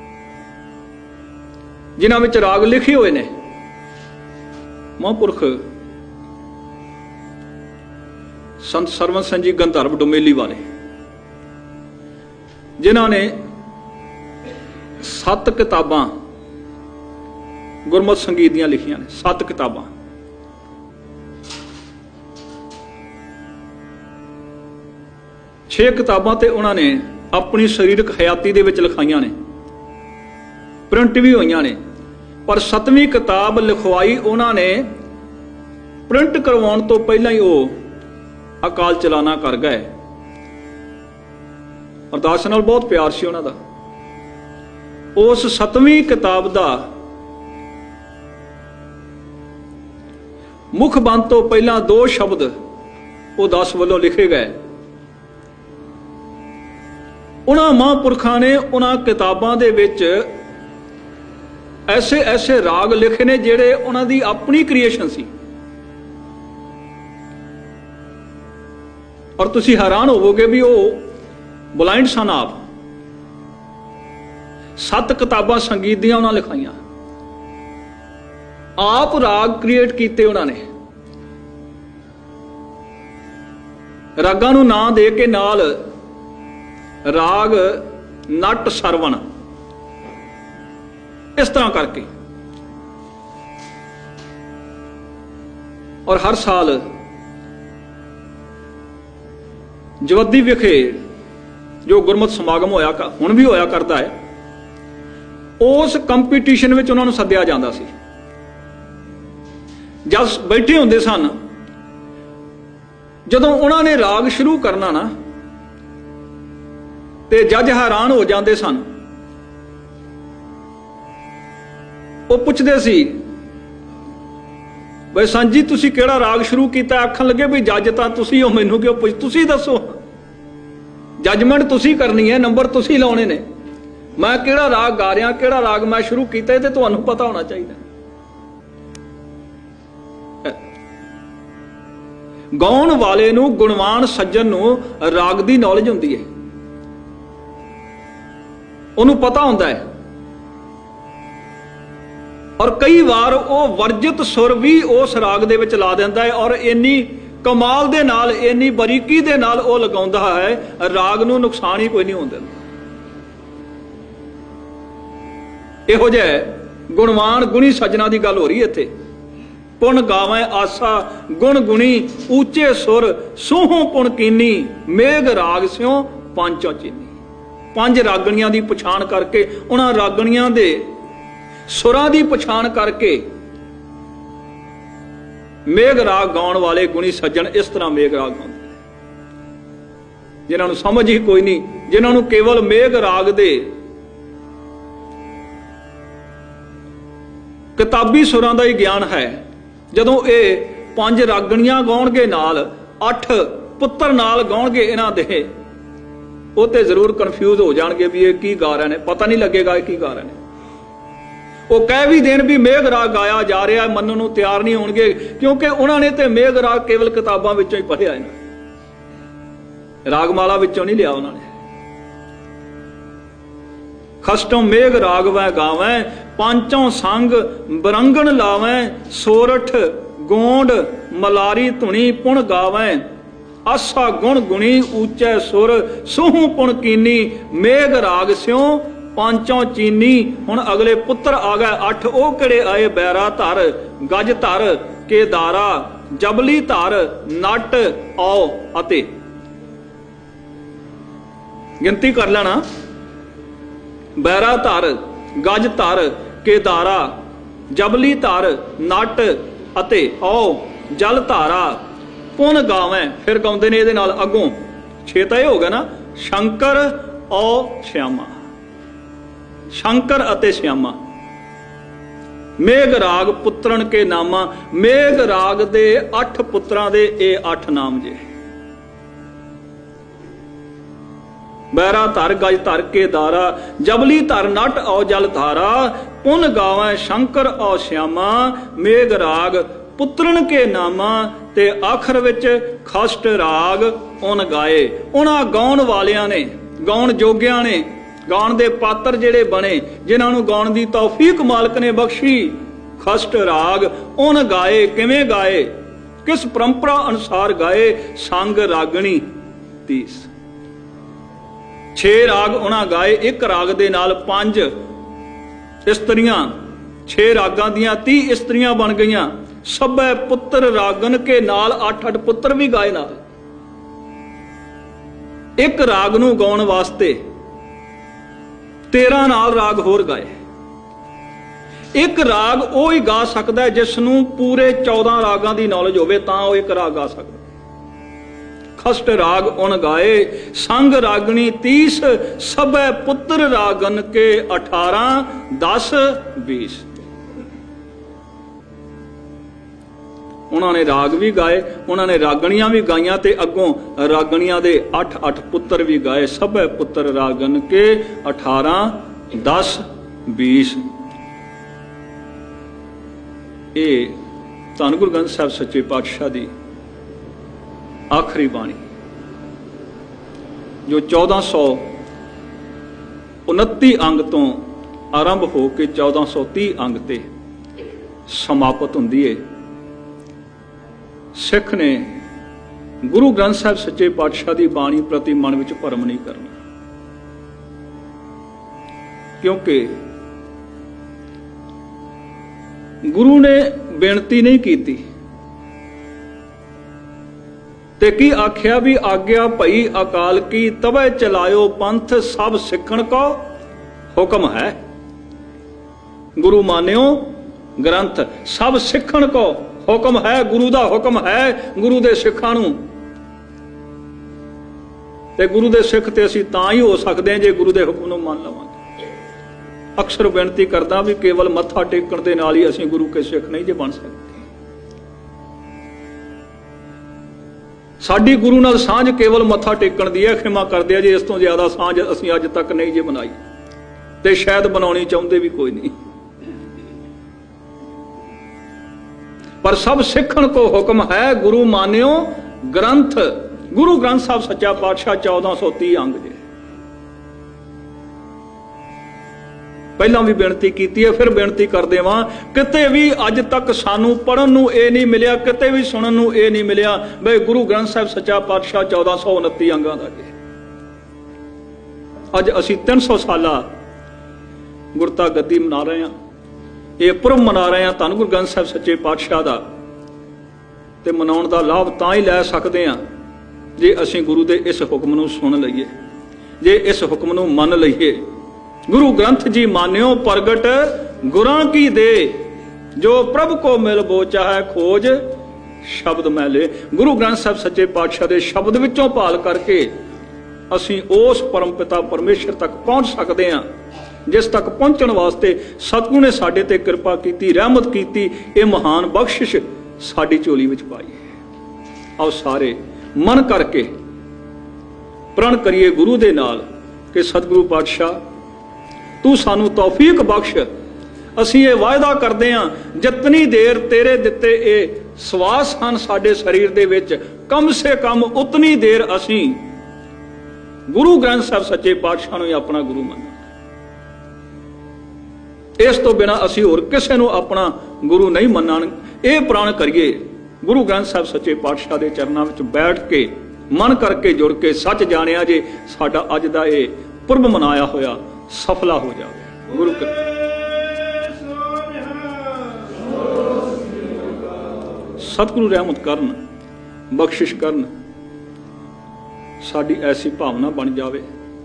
ਜਿਨ੍ਹਾਂ ਵਿੱਚ ਰਾਗ ਲਿਖੇ ਹੋਏ ਨੇ। ਮਹਾਂਪੁਰਖ ਸੰਤ ਸਰਵਣ ਸਿੰਘ ਜੀ ਗੰਧਰਵ ਡੁਮੇਲੀ ਵਾਲੇ, ਜਿਨ੍ਹਾਂ ਨੇ 7 ਕਿਤਾਬਾਂ ਗੁਰਮਤਿ ਸੰਗੀਤ ਦੀਆਂ ਲਿਖੀਆਂ ਨੇ, 7 ਕਿਤਾਬਾਂ। ਛੇ ਕਿਤਾਬਾਂ ਤੇ ਉਹਨਾਂ ਨੇ ਆਪਣੀ ਸਰੀਰਕ ਹਯਾਤੀ ਦੇ ਵਿੱਚ ਲਿਖਾਈਆਂ ਨੇ, ਪ੍ਰਿੰਟ ਵੀ ਹੋਈਆਂ ਨੇ। ਪਰ 7ਵੀਂ ਕਿਤਾਬ ਲਿਖਵਾਈ ਉਹਨਾਂ ਨੇ ਪ੍ਰਿੰਟ ਕਰਵਾਉਣ ਤੋਂ ਪਹਿਲਾਂ ਹੀ ਉਹ ਅਕਾਲ ਚਲਾਣਾ ਕਰ ਗਏ। ਅਰਦਾਸ ਨਾਲ ਬਹੁਤ ਪਿਆਰ ਸੀ ਉਹਨਾਂ ਦਾ। ਉਸ 7ਵੀਂ ਕਿਤਾਬ ਦਾ ਮੁੱਖ ਬੰਦ ਤੋਂ ਪਹਿਲਾਂ 2 ਸ਼ਬਦ ਉਹ ਦਾਸ ਵੱਲੋਂ ਲਿਖੇ ਗਏ। ਉਹਨਾਂ ਮਹਾਂਪੁਰਖਾਂ ਨੇ ਉਹਨਾਂ ਕਿਤਾਬਾਂ ਦੇ ਵਿੱਚ ਐਸੇ ਐਸੇ ਰਾਗ ਲਿਖੇ ਨੇ ਜਿਹੜੇ ਉਹਨਾਂ ਦੀ ਆਪਣੀ ਕ੍ਰੀਏਸ਼ਨ ਸੀ। ਔਰ ਤੁਸੀਂ ਹੈਰਾਨ ਹੋਵੋਗੇ ਵੀ ਉਹ ਬਲਾਈਂਡ ਸਨ ਆਪ। 7 ਕਿਤਾਬਾਂ ਸੰਗੀਤ ਦੀਆਂ ਉਹਨਾਂ ਲਿਖਾਈਆਂ, ਆਪ ਰਾਗ ਕ੍ਰੀਏਟ ਕੀਤੇ ਉਹਨਾਂ ਨੇ। ਰਾਗਾਂ ਨੂੰ ਨਾਂ ਦੇ ਕੇ ਨਾਲ ਰਾਗ ਨਟ ਸਰਵਣ, ਇਸ ਤਰ੍ਹਾਂ ਕਰਕੇ। ਔਰ ਹਰ ਸਾਲ ਜਵੱਦੀ ਵਿਖੇ ਜੋ ਗੁਰਮਤਿ ਸਮਾਗਮ ਹੋਇਆ, ਹੁਣ ਵੀ ਹੋਇਆ ਕਰਦਾ ਹੈ, ਉਸ ਕੰਪੀਟੀਸ਼ਨ ਵਿੱਚ ਉਹਨਾਂ ਨੂੰ ਸੱਦਿਆ ਜਾਂਦਾ ਸੀ। ਜਦ ਬੈਠੇ ਹੁੰਦੇ ਸਨ, ਜਦੋਂ ਉਹਨਾਂ ਨੇ ਰਾਗ ਸ਼ੁਰੂ ਕਰਨਾ ਨਾ, ਤੇ ਜੱਜ ਹੈਰਾਨ ਹੋ ਜਾਂਦੇ ਸਨ। ਉਹ ਪੁੱਛਦੇ ਸੀ, ਬਈ ਸੰਤ ਜੀ ਤੁਸੀਂ ਕਿਹੜਾ ਰਾਗ ਸ਼ੁਰੂ ਕੀਤਾ? ਆਖਣ ਲੱਗੇ ਵੀ ਜੱਜ ਤਾਂ ਤੁਸੀਂ ਹੋ, ਮੈਨੂੰ ਕਿਉਂ ਪੁੱਛ, ਤੁਸੀਂ ਦੱਸੋ, ਜੱਜਮੈਂਟ ਤੁਸੀਂ ਕਰਨੀ ਹੈ, ਨੰਬਰ ਤੁਸੀਂ ਲਾਉਣੇ ਨੇ। ਮੈਂ ਕਿਹੜਾ ਰਾਗ ਗਾ ਰਿਹਾ, ਕਿਹੜਾ ਰਾਗ ਮੈਂ ਸ਼ੁਰੂ ਕੀਤਾ, ਇਹ ਤੇ ਤੁਹਾਨੂੰ ਪਤਾ ਹੋਣਾ ਚਾਹੀਦਾ। ਗਾਉਣ ਵਾਲੇ ਨੂੰ, ਗੁਣਵਾਨ ਸੱਜਣ ਨੂੰ ਰਾਗ ਦੀ ਨੌਲੇਜ ਹੁੰਦੀ ਹੈ, ਉਹਨੂੰ ਪਤਾ ਹੁੰਦਾ ਹੈ। ਔਰ ਕਈ ਵਾਰ ਉਹ ਵਰਜਿਤ ਸੁਰ ਵੀ ਉਸ ਰਾਗ ਦੇ ਵਿੱਚ ਲਾ ਦਿੰਦਾ ਹੈ, ਔਰ ਇੰਨੀ ਕਮਾਲ ਦੇ ਨਾਲ, ਇੰਨੀ ਬਰੀਕੀ ਦੇ ਨਾਲ ਉਹ ਲਗਾਉਂਦਾ ਹੈ, ਰਾਗ ਨੂੰ ਨੁਕਸਾਨ ਹੀ ਕੋਈ ਨਹੀਂ ਹੋਣ ਦਿੰਦਾ। ਇਹੋ ਜਿਹਾ ਗੁਣਵਾਨ ਗੁਣੀ ਸੱਜਣਾ ਦੀ ਗੱਲ ਹੋ ਰਹੀ ਇੱਥੇ। ਪੁਣ ਗਾਵੇਂ ਆਸਾ ਗੁਣ ਗੁਣੀ, ਉੱਚੇ ਸੁਰ ਸੋਹੋਂ ਪੁਣ ਕੀਨੀ, ਮੇਘ ਰਾਗ ਸਿਉ ਪੰਚੋਂ ਚੀਨੀ। ਪੰਜ ਰਾਗਣੀਆਂ ਦੀ ਪਛਾਣ ਕਰਕੇ, ਉਹਨਾਂ ਰਾਗਣੀਆਂ ਦੇ ਸੁਰਾਂ ਦੀ ਪਛਾਣ ਕਰਕੇ ਮੇਘ ਰਾਗ ਗਾਉਣ ਵਾਲੇ ਗੁਣੀ ਸੱਜਣ ਇਸ ਤਰ੍ਹਾਂ ਮੇਘ ਰਾਗ ਗਾਉਂਦੇ, ਜਿਨ੍ਹਾਂ ਨੂੰ ਸਮਝ ਹੀ ਕੋਈ ਨਹੀਂ, ਜਿਨ੍ਹਾਂ ਨੂੰ ਕੇਵਲ ਮੇਘ ਰਾਗ ਦੇ ਕਿਤਾਬੀ ਸੁਰਾਂ ਦਾ ਹੀ ਗਿਆਨ ਹੈ। ਜਦੋਂ ਇਹ ਪੰਜ ਰਾਗਣੀਆਂ ਗਾਉਣਗੇ ਨਾਲ, 8 ਪੁੱਤਰ ਨਾਲ ਗਾਉਣਗੇ ਇਹਨਾਂ ਦੇ, ਉਹ ਤੇ ਜ਼ਰੂਰ ਕਨਫਿਊਜ਼ ਹੋ ਜਾਣਗੇ ਵੀ ਇਹ ਕੀ ਗਾ ਰਹੇ ਨੇ, ਪਤਾ ਨਹੀਂ ਲੱਗੇਗਾ ਇਹ ਕੀ ਗਾ ਰਹੇ ਨੇ। ਉਹ ਕਹਿ ਵੀ ਦੇਣ ਵੀ ਮੇਘ ਰਾਗ ਗਾਇਆ ਜਾ ਰਿਹਾ, ਮੰਨਣ ਨੂੰ ਤਿਆਰ ਨਹੀਂ ਹੋਣਗੇ, ਕਿਉਂਕਿ ਉਹਨਾਂ ਨੇ ਤੇ ਮੇਘ ਰਾਗ ਕੇਵਲ ਕਿਤਾਬਾਂ ਵਿੱਚੋਂ ਹੀ ਪੜ੍ਹਿਆ ਹੈ, ਰਾਗਮਾਲਾ ਵਿੱਚੋਂ ਨਹੀਂ ਲਿਆ ਉਹਨਾਂ ਨੇ। ਖਸਟੋਂ ਮੇਘ ਰਾਗ ਵੈ ਗਾਵੈ, ਪੰਚੋਂ ਸੰਗ ਬਰੰਗਣ ਲਾਵੈ, ਸੋਰਠ ਗੋਂਡ ਮਲਾਰੀ ਧੁਨੀ ਪੁਣ ਗਾਵੈ, ਆਸਾ ਗੁਣ ਗੁਣੀ ਉੱਚੈ ਸੁਰ ਸੋਹੂ ਪੁਣ ਕੀਨੀ, ਮੇਘ ਰਾਗ ਸਿਉ ਪੰਚੋਂ ਚੀਨੀ। ਹੁਣ ਅਗਲੇ ਪੁੱਤਰ ਆ ਗਏ 8, ਉਹ ਕਿਹੜੇ ਆਏ? ਬੈਰਾ ਧਰ, ਗਜ ਧਰ, ਕੇਦਾਰਾ, ਜਬਲੀ ਧਰ, ਨਟ, ਔ ਅਤੇ। ਗਿਣਤੀ ਕਰ ਲੈਣਾ। ਬੈਰਾ ਧਰ, ਗਜ ਧਰ, ਕੇਦਾਰਾ, ਜਬਲੀ ਧਰ, ਨਟ ਅਤੇ ਔ, ਜਲ ਧਾਰਾ, ਪੁਨ ਗਾਵੇਂ। ਫਿਰ ਗਾਉਂਦੇ ਨੇ ਇਹਦੇ ਨਾਲ ਅੱਗੋਂ 6 ਤਾਂ ਇਹ ਹੋ ਗਿਆ ਨਾ, ਸ਼ੰਕਰ ਔ ਸ਼ਿਆਮਾ, ਸ਼ੰਕਰ ਅਤੇ ਸ਼ਿਆਮਾ। ਮੇਘ ਰਾਗ ਪੁੱਤਰਨ ਕੇ ਨਾਮਾ, ਮੇਘ ਰਾਗ ਦੇ 8 ਪੁੱਤਰਾਂ ਦੇ ਇਹ 8 ਨਾਮ ਜੇ। ਬੈਰਾ ਧਰ, ਗਜ ਧਰ, ਕੇਦਾਰਾ, ਜਬਲੀ ਧਰ, ਨਟ ਔ ਜਲ ਧਾਰਾ, ਪੁਨ ਗਾਵੇਂ ਸ਼ੰਕਰ ਔ ਸ਼ਿਆਮਾ, ਮੇਘ ਰਾਗ ਪੁੱਤਰਨ ਕੇ ਨਾਮਾ। ਤੇ ਆਖਰ ਵਿੱਚ ਖਸਟ ਰਾਗ ਉਨ ਗਾਏ। ਉਹਨਾਂ ਗਾਉਣ ਵਾਲਿਆਂ ਨੇ, ਗਾਉਣ ਜੋਗਿਆਂ ਨੇ, ਗਾਉਣ ਦੇ ਪਾਤਰ ਜਿਹੜੇ ਬਣੇ, ਜਿਨ੍ਹਾਂ ਨੂੰ ਗਾਉਣ ਦੀ ਤੌਫੀਕ ਮਾਲਕ ਨੇ ਬਖਸ਼ੀ, ਖਸਟ ਰਾਗ ਉਨ ਗਾਏ। ਕਿਵੇਂ ਗਾਏ? ਕਿਸ ਪਰੰਪਰਾ ਅਨੁਸਾਰ ਗਾਏ? ਸੰਗ ਰਾਗਣੀ 30। 6 ਰਾਗ ਉਹਨਾਂ ਗਾਏ। ਇੱਕ ਰਾਗ ਦੇ ਨਾਲ 5 ਇਸਤਰੀਆਂ, 6 ਰਾਗਾਂ ਦੀਆਂ 30 ਇਸਤਰੀਆਂ ਬਣ ਗਈਆਂ। ਸਭੈ ਪੁੱਤਰ ਰਾਗਨ ਕੇ ਨਾਲ 8-8 ਪੁੱਤਰ ਵੀ ਗਾਏ ਨਾਲ। ਇੱਕ ਰਾਗ ਨੂੰ ਗਾਉਣ ਵਾਸਤੇ 13 ਨਾਲ ਰਾਗ ਹੋਰ ਗਾਏ। ਇੱਕ ਰਾਗ ਉਹ ਹੀ ਗਾ ਸਕਦਾ ਜਿਸ ਨੂੰ ਪੂਰੇ 14 ਰਾਗਾਂ ਦੀ ਨੌਲੇਜ ਹੋਵੇ, ਤਾਂ ਉਹ ਇੱਕ ਰਾਗ ਗਾ ਸਕਦਾ। ਖਸਟ ਰਾਗ ਉਨ ਗਾਏ, ਸੰਗ ਰਾਗਣੀ 30, ਸਭੈ ਪੁੱਤਰ ਰਾਗਨ ਕੇ 18, 10, 20। ਉਹਨਾਂ ਨੇ ਰਾਗ ਵੀ ਗਾਏ, ਉਹਨਾਂ ਨੇ ਰਾਗਣੀਆਂ ਵੀ ਗਾਈਆਂ, ਤੇ ਅੱਗੋਂ ਰਾਗਣੀਆਂ ਦੇ 8-8 ਪੁੱਤਰ ਵੀ ਗਾਏ। ਸਭੈ ਪੁੱਤਰ ਰਾਗਨ ਕੇ 18, 10, 20। ਇਹ ਧੰਨ ਗੁਰੂ ਗ੍ਰੰਥ ਸਾਹਿਬ ਸੱਚੇ ਪਾਤਸ਼ਾਹ ਦੀ ਆਖਰੀ ਬਾਣੀ, ਜੋ 1429 ਅੰਗ ਤੋਂ ਆਰੰਭ ਹੋ ਕੇ 1430 ਅੰਗ ਤੇ ਸਮਾਪਤ ਹੁੰਦੀ ਹੈ। ਸਿੱਖ ਨੇ ਗੁਰੂ ਗ੍ਰੰਥ ਸਾਹਿਬ ਸੱਚੇ ਪਾਤਸ਼ਾਹ ਦੀ ਬਾਣੀ ਪ੍ਰਤੀ ਮਨ ਵਿੱਚ ਭਰਮ ਨਹੀਂ ਕਰਨਾ, ਕਿਉਂਕਿ ਗੁਰੂ ਨੇ ਬੇਨਤੀ ਨਹੀਂ ਕੀਤੀ ਤੇ ਕੀ ਆਖਿਆ ਵੀ ਆਗਿਆ ਭਈ ਅਕਾਲ ਕੀ, ਤਵੈ ਚਲਾਇਓ ਪੰਥ ਸਭ ਸਿੱਖਣ ਕੋ ਹੁਕਮ ਹੈ। ਗੁਰੂ ਮਾਨਿਓ ਗ੍ਰੰਥ ਸਭ ਸਿੱਖਣ ਕੋ ਹੁਕਮ ਹੈ। ਗੁਰੂ ਦਾ ਹੁਕਮ ਹੈ ਗੁਰੂ ਦੇ ਸਿੱਖਾਂ ਨੂੰ, ਤੇ ਗੁਰੂ ਦੇ ਸਿੱਖ ਤੇ ਅਸੀਂ ਤਾਂ ਹੀ ਹੋ ਸਕਦੇ ਹਾਂ ਜੇ ਗੁਰੂ ਦੇ ਹੁਕਮ ਨੂੰ ਮੰਨ ਲਵਾਂਗੇ। ਅਕਸਰ ਬੇਨਤੀ ਕਰਦਾ ਵੀ ਕੇਵਲ ਮੱਥਾ ਟੇਕਣ ਦੇ ਨਾਲ ਹੀ ਅਸੀਂ ਗੁਰੂ ਕੇ ਸਿੱਖ ਨਹੀਂ ਜੇ ਬਣ ਸਕਦੇ। ਸਾਡੀ ਗੁਰੂ ਨਾਲ ਸਾਂਝ ਕੇਵਲ ਮੱਥਾ ਟੇਕਣ ਦੀ ਹੈ। ਖਿਮਾ ਕਰਦੇ ਆ ਜੇ ਇਸ ਤੋਂ ਜ਼ਿਆਦਾ ਸਾਂਝ ਅਸੀਂ ਅੱਜ ਤੱਕ ਨਹੀਂ ਜੇ ਬਣਾਈ, ਤੇ ਸ਼ਾਇਦ ਬਣਾਉਣੀ ਚਾਹੁੰਦੇ ਵੀ ਕੋਈ ਨਹੀਂ। ਪਰ ਸਭ ਸਿੱਖਣ ਕੋ ਹੁਕਮ ਹੈ, ਗੁਰੂ ਮਾਨਿਓ ਗ੍ਰੰਥ ਗੁਰੂ ਗ੍ਰੰਥ ਸਾਹਿਬ ਸੱਚਾ ਪਾਤਸ਼ਾਹ 1430 ਅੰਗ ਜੇ। ਪਹਿਲਾਂ ਵੀ ਬੇਨਤੀ ਕੀਤੀ ਹੈ, ਫਿਰ ਬੇਨਤੀ ਕਰਦੇ ਵਾਂ, ਕਿਤੇ ਵੀ ਅੱਜ ਤੱਕ ਸਾਨੂੰ ਪੜਨ ਨੂੰ ਇਹ ਨਹੀਂ ਮਿਲਿਆ, ਕਿਤੇ ਵੀ ਸੁਣਨ ਨੂੰ ਇਹ ਨਹੀਂ ਮਿਲਿਆ ਬਈ ਗੁਰੂ ਗ੍ਰੰਥ ਸਾਹਿਬ ਸੱਚਾ ਪਾਤਸ਼ਾਹ 1429 ਅੰਗਾਂ ਦਾ ਜੇ। ਅੱਜ ਅਸੀਂ 300 ਸਾਲਾ ਗੁਰਤਾ ਗੱਦੀ ਮਨਾ ਰਹੇ ਹਾਂ, ਇਹ ਪੁਰਬ ਮਨਾ ਰਹੇ ਹਾਂ ਧੰਨ ਗੁਰੂ ਗ੍ਰੰਥ ਸਾਹਿਬ ਸੱਚੇ ਪਾਤਸ਼ਾਹ ਦਾ। ਤੇ ਮਨਾਉਣ ਦਾ ਲਾਭ ਤਾਂ ਹੀ ਲੈ ਸਕਦੇ ਹਾਂ ਜੇ ਅਸੀਂ ਗੁਰੂ ਦੇ ਇਸ ਹੁਕਮ ਨੂੰ ਸੁਣ ਲਈਏ, ਜੇ ਇਸ ਹੁਕਮ ਨੂੰ ਮੰਨ ਲਈਏ। ਗੁਰੂ ਗ੍ਰੰਥ ਜੀ ਮਾਨਿਓ ਪ੍ਰਗਟ ਗੁਰਾਂ ਕੀ ਦੇ, ਜੋ ਪ੍ਰਭ ਕੋ ਮਿਲ ਬੋ ਚਾਹੈ ਖੋਜ ਸ਼ਬਦ ਮੈਲੇ। ਗੁਰੂ ਗ੍ਰੰਥ ਸਾਹਿਬ ਸੱਚੇ ਪਾਤਸ਼ਾਹ ਦੇ ਸ਼ਬਦ ਵਿੱਚੋਂ ਭਾਲ ਕਰਕੇ ਅਸੀਂ ਉਸ ਪਰਮ ਪਿਤਾ ਪਰਮੇਸ਼ਰ ਤੱਕ ਪਹੁੰਚ ਸਕਦੇ ਹਾਂ, ਜਿਸ ਤੱਕ ਪਹੁੰਚਣ ਵਾਸਤੇ ਸਤਿਗੁਰੂ ਨੇ ਸਾਡੇ ਤੇ ਕਿਰਪਾ ਕੀਤੀ, ਰਹਿਮਤ ਕੀਤੀ, ਇਹ ਮਹਾਨ ਬਖਸ਼ਿਸ਼ ਸਾਡੀ ਝੋਲੀ ਵਿੱਚ ਪਾਈ ਹੈ। ਆਓ ਸਾਰੇ ਮਨ ਕਰਕੇ ਪ੍ਰਣ ਕਰੀਏ ਗੁਰੂ ਦੇ ਨਾਲ ਕਿ ਸਤਿਗੁਰੂ ਪਾਤਸ਼ਾਹ ਤੂੰ ਸਾਨੂੰ ਤੌਫੀਕ ਬਖਸ਼। ਅਸੀਂ ਇਹ ਵਾਅਦਾ ਕਰਦੇ ਹਾਂ, ਜਿਤਨੀ ਦੇਰ ਤੇਰੇ ਦਿੱਤੇ ਇਹ ਸਵਾਸ ਹਨ ਸਾਡੇ ਸਰੀਰ ਦੇ ਵਿੱਚ, ਕਮ ਸੇ ਕਮ ਉਤਨੀ ਦੇਰ ਅਸੀਂ ਗੁਰੂ ਗ੍ਰੰਥ ਸਾਹਿਬ ਸੱਚੇ ਪਾਤਸ਼ਾਹ ਨੂੰ ਹੀ ਆਪਣਾ ਗੁਰੂ ਮੰਨਾਂਗੇ। ਇਸ ਤੋਂ ਬਿਨਾਂ ਅਸੀਂ ਹੋਰ ਕਿਸੇ ਨੂੰ ਆਪਣਾ ਗੁਰੂ ਨਹੀਂ ਮੰਨਾਂਗੇ। ਇਹ ਪ੍ਰਣ ਕਰੀਏ, ਗੁਰੂ ਗ੍ਰੰਥ ਸਾਹਿਬ ਸੱਚੇ ਪਾਤਸ਼ਾਹ ਦੇ ਚਰਨਾਂ ਵਿੱਚ ਬੈਠ ਕੇ ਮਨ ਕਰਕੇ ਜੁੜ ਕੇ ਸੱਚ ਜਾਣਿਆ ਜੇ ਸਾਡਾ ਅੱਜ ਦਾ ਇਹ ਪੁਰਬ ਮਨਾਇਆ ਹੋਇਆ ਸਫਲਾ ਹੋ ਜਾਵੇ। ਗੁਰੂ ਸਤਿਗੁਰੂ ਰਹਿਮਤ ਕਰਨ, ਬਖਸ਼ਿਸ਼ ਕਰਨ, ਸਾਡੀ ਐਸੀ ਭਾਵਨਾ ਬਣ ਜਾਵੇ।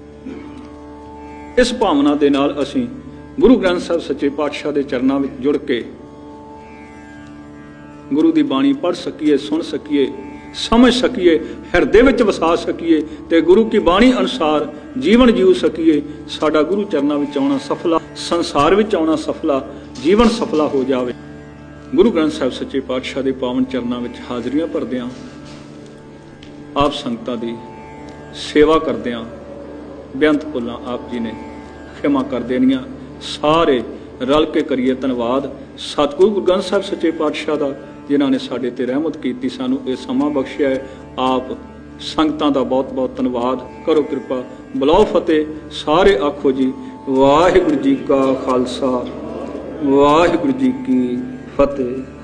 ਇਸ ਭਾਵਨਾ ਦੇ ਨਾਲ ਅਸੀਂ ਗੁਰੂ ਗ੍ਰੰਥ ਸਾਹਿਬ ਸੱਚੇ ਪਾਤਸ਼ਾਹ ਦੇ ਚਰਨਾਂ ਵਿੱਚ ਜੁੜ ਕੇ ਗੁਰੂ ਦੀ ਬਾਣੀ ਪੜ੍ਹ ਸਕੀਏ, ਸੁਣ ਸਕੀਏ, ਸਮਝ ਸਕੀਏ, ਹਿਰਦੇ ਵਿੱਚ ਵਸਾ ਸਕੀਏ ਤੇ ਗੁਰੂ ਕੀ ਬਾਣੀ ਅਨੁਸਾਰ ਜੀਵਨ ਜੀਉ ਸਕੀਏ। ਸਾਡਾ ਗੁਰੂ ਚਰਨਾਂ ਵਿੱਚ ਆਉਣਾ ਸਫਲਾ, ਸੰਸਾਰ ਵਿੱਚ ਆਉਣਾ ਸਫਲਾ, ਜੀਵਨ ਸਫਲਾ ਹੋ ਜਾਵੇ। ਗੁਰੂ ਗ੍ਰੰਥ ਸਾਹਿਬ ਸੱਚੇ ਪਾਤਸ਼ਾਹ ਦੇ ਪਾਵਨ ਚਰਨਾਂ ਵਿੱਚ ਹਾਜ਼ਰੀਆਂ ਭਰਦਿਆਂ ਆਪ ਸੰਗਤਾਂ ਦੀ ਸੇਵਾ ਕਰਦਿਆਂ ਬੇਅੰਤ ਭੁੱਲਾਂ ਆਪ ਜੀ ਨੇ ਖਿਮਾ ਕਰ ਦੇਣੀਆਂ। ਸਾਰੇ ਰਲ ਕੇ ਕਰੀਏ ਧੰਨਵਾਦ ਸਤਿਗੁਰੂ ਗੁਰੂ ਗ੍ਰੰਥ ਸਾਹਿਬ ਸੱਚੇ ਪਾਤਸ਼ਾਹ ਦਾ, ਜਿਨ੍ਹਾਂ ਨੇ ਸਾਡੇ ਤੇ ਰਹਿਮਤ ਕੀਤੀ, ਸਾਨੂੰ ਇਹ ਸਮਾਂ ਬਖਸ਼ਿਆ ਹੈ। ਆਪ ਸੰਗਤਾਂ ਦਾ ਬਹੁਤ ਬਹੁਤ ਧੰਨਵਾਦ। ਕਰੋ ਕਿਰਪਾ, ਬੁਲਾਓ ਫਤਿਹ। ਸਾਰੇ ਆਖੋ ਜੀ ਵਾਹਿਗੁਰੂ ਜੀ ਕਾ ਖਾਲਸਾ, ਵਾਹਿਗੁਰੂ ਜੀ ਕੀ ਫਤਿਹ।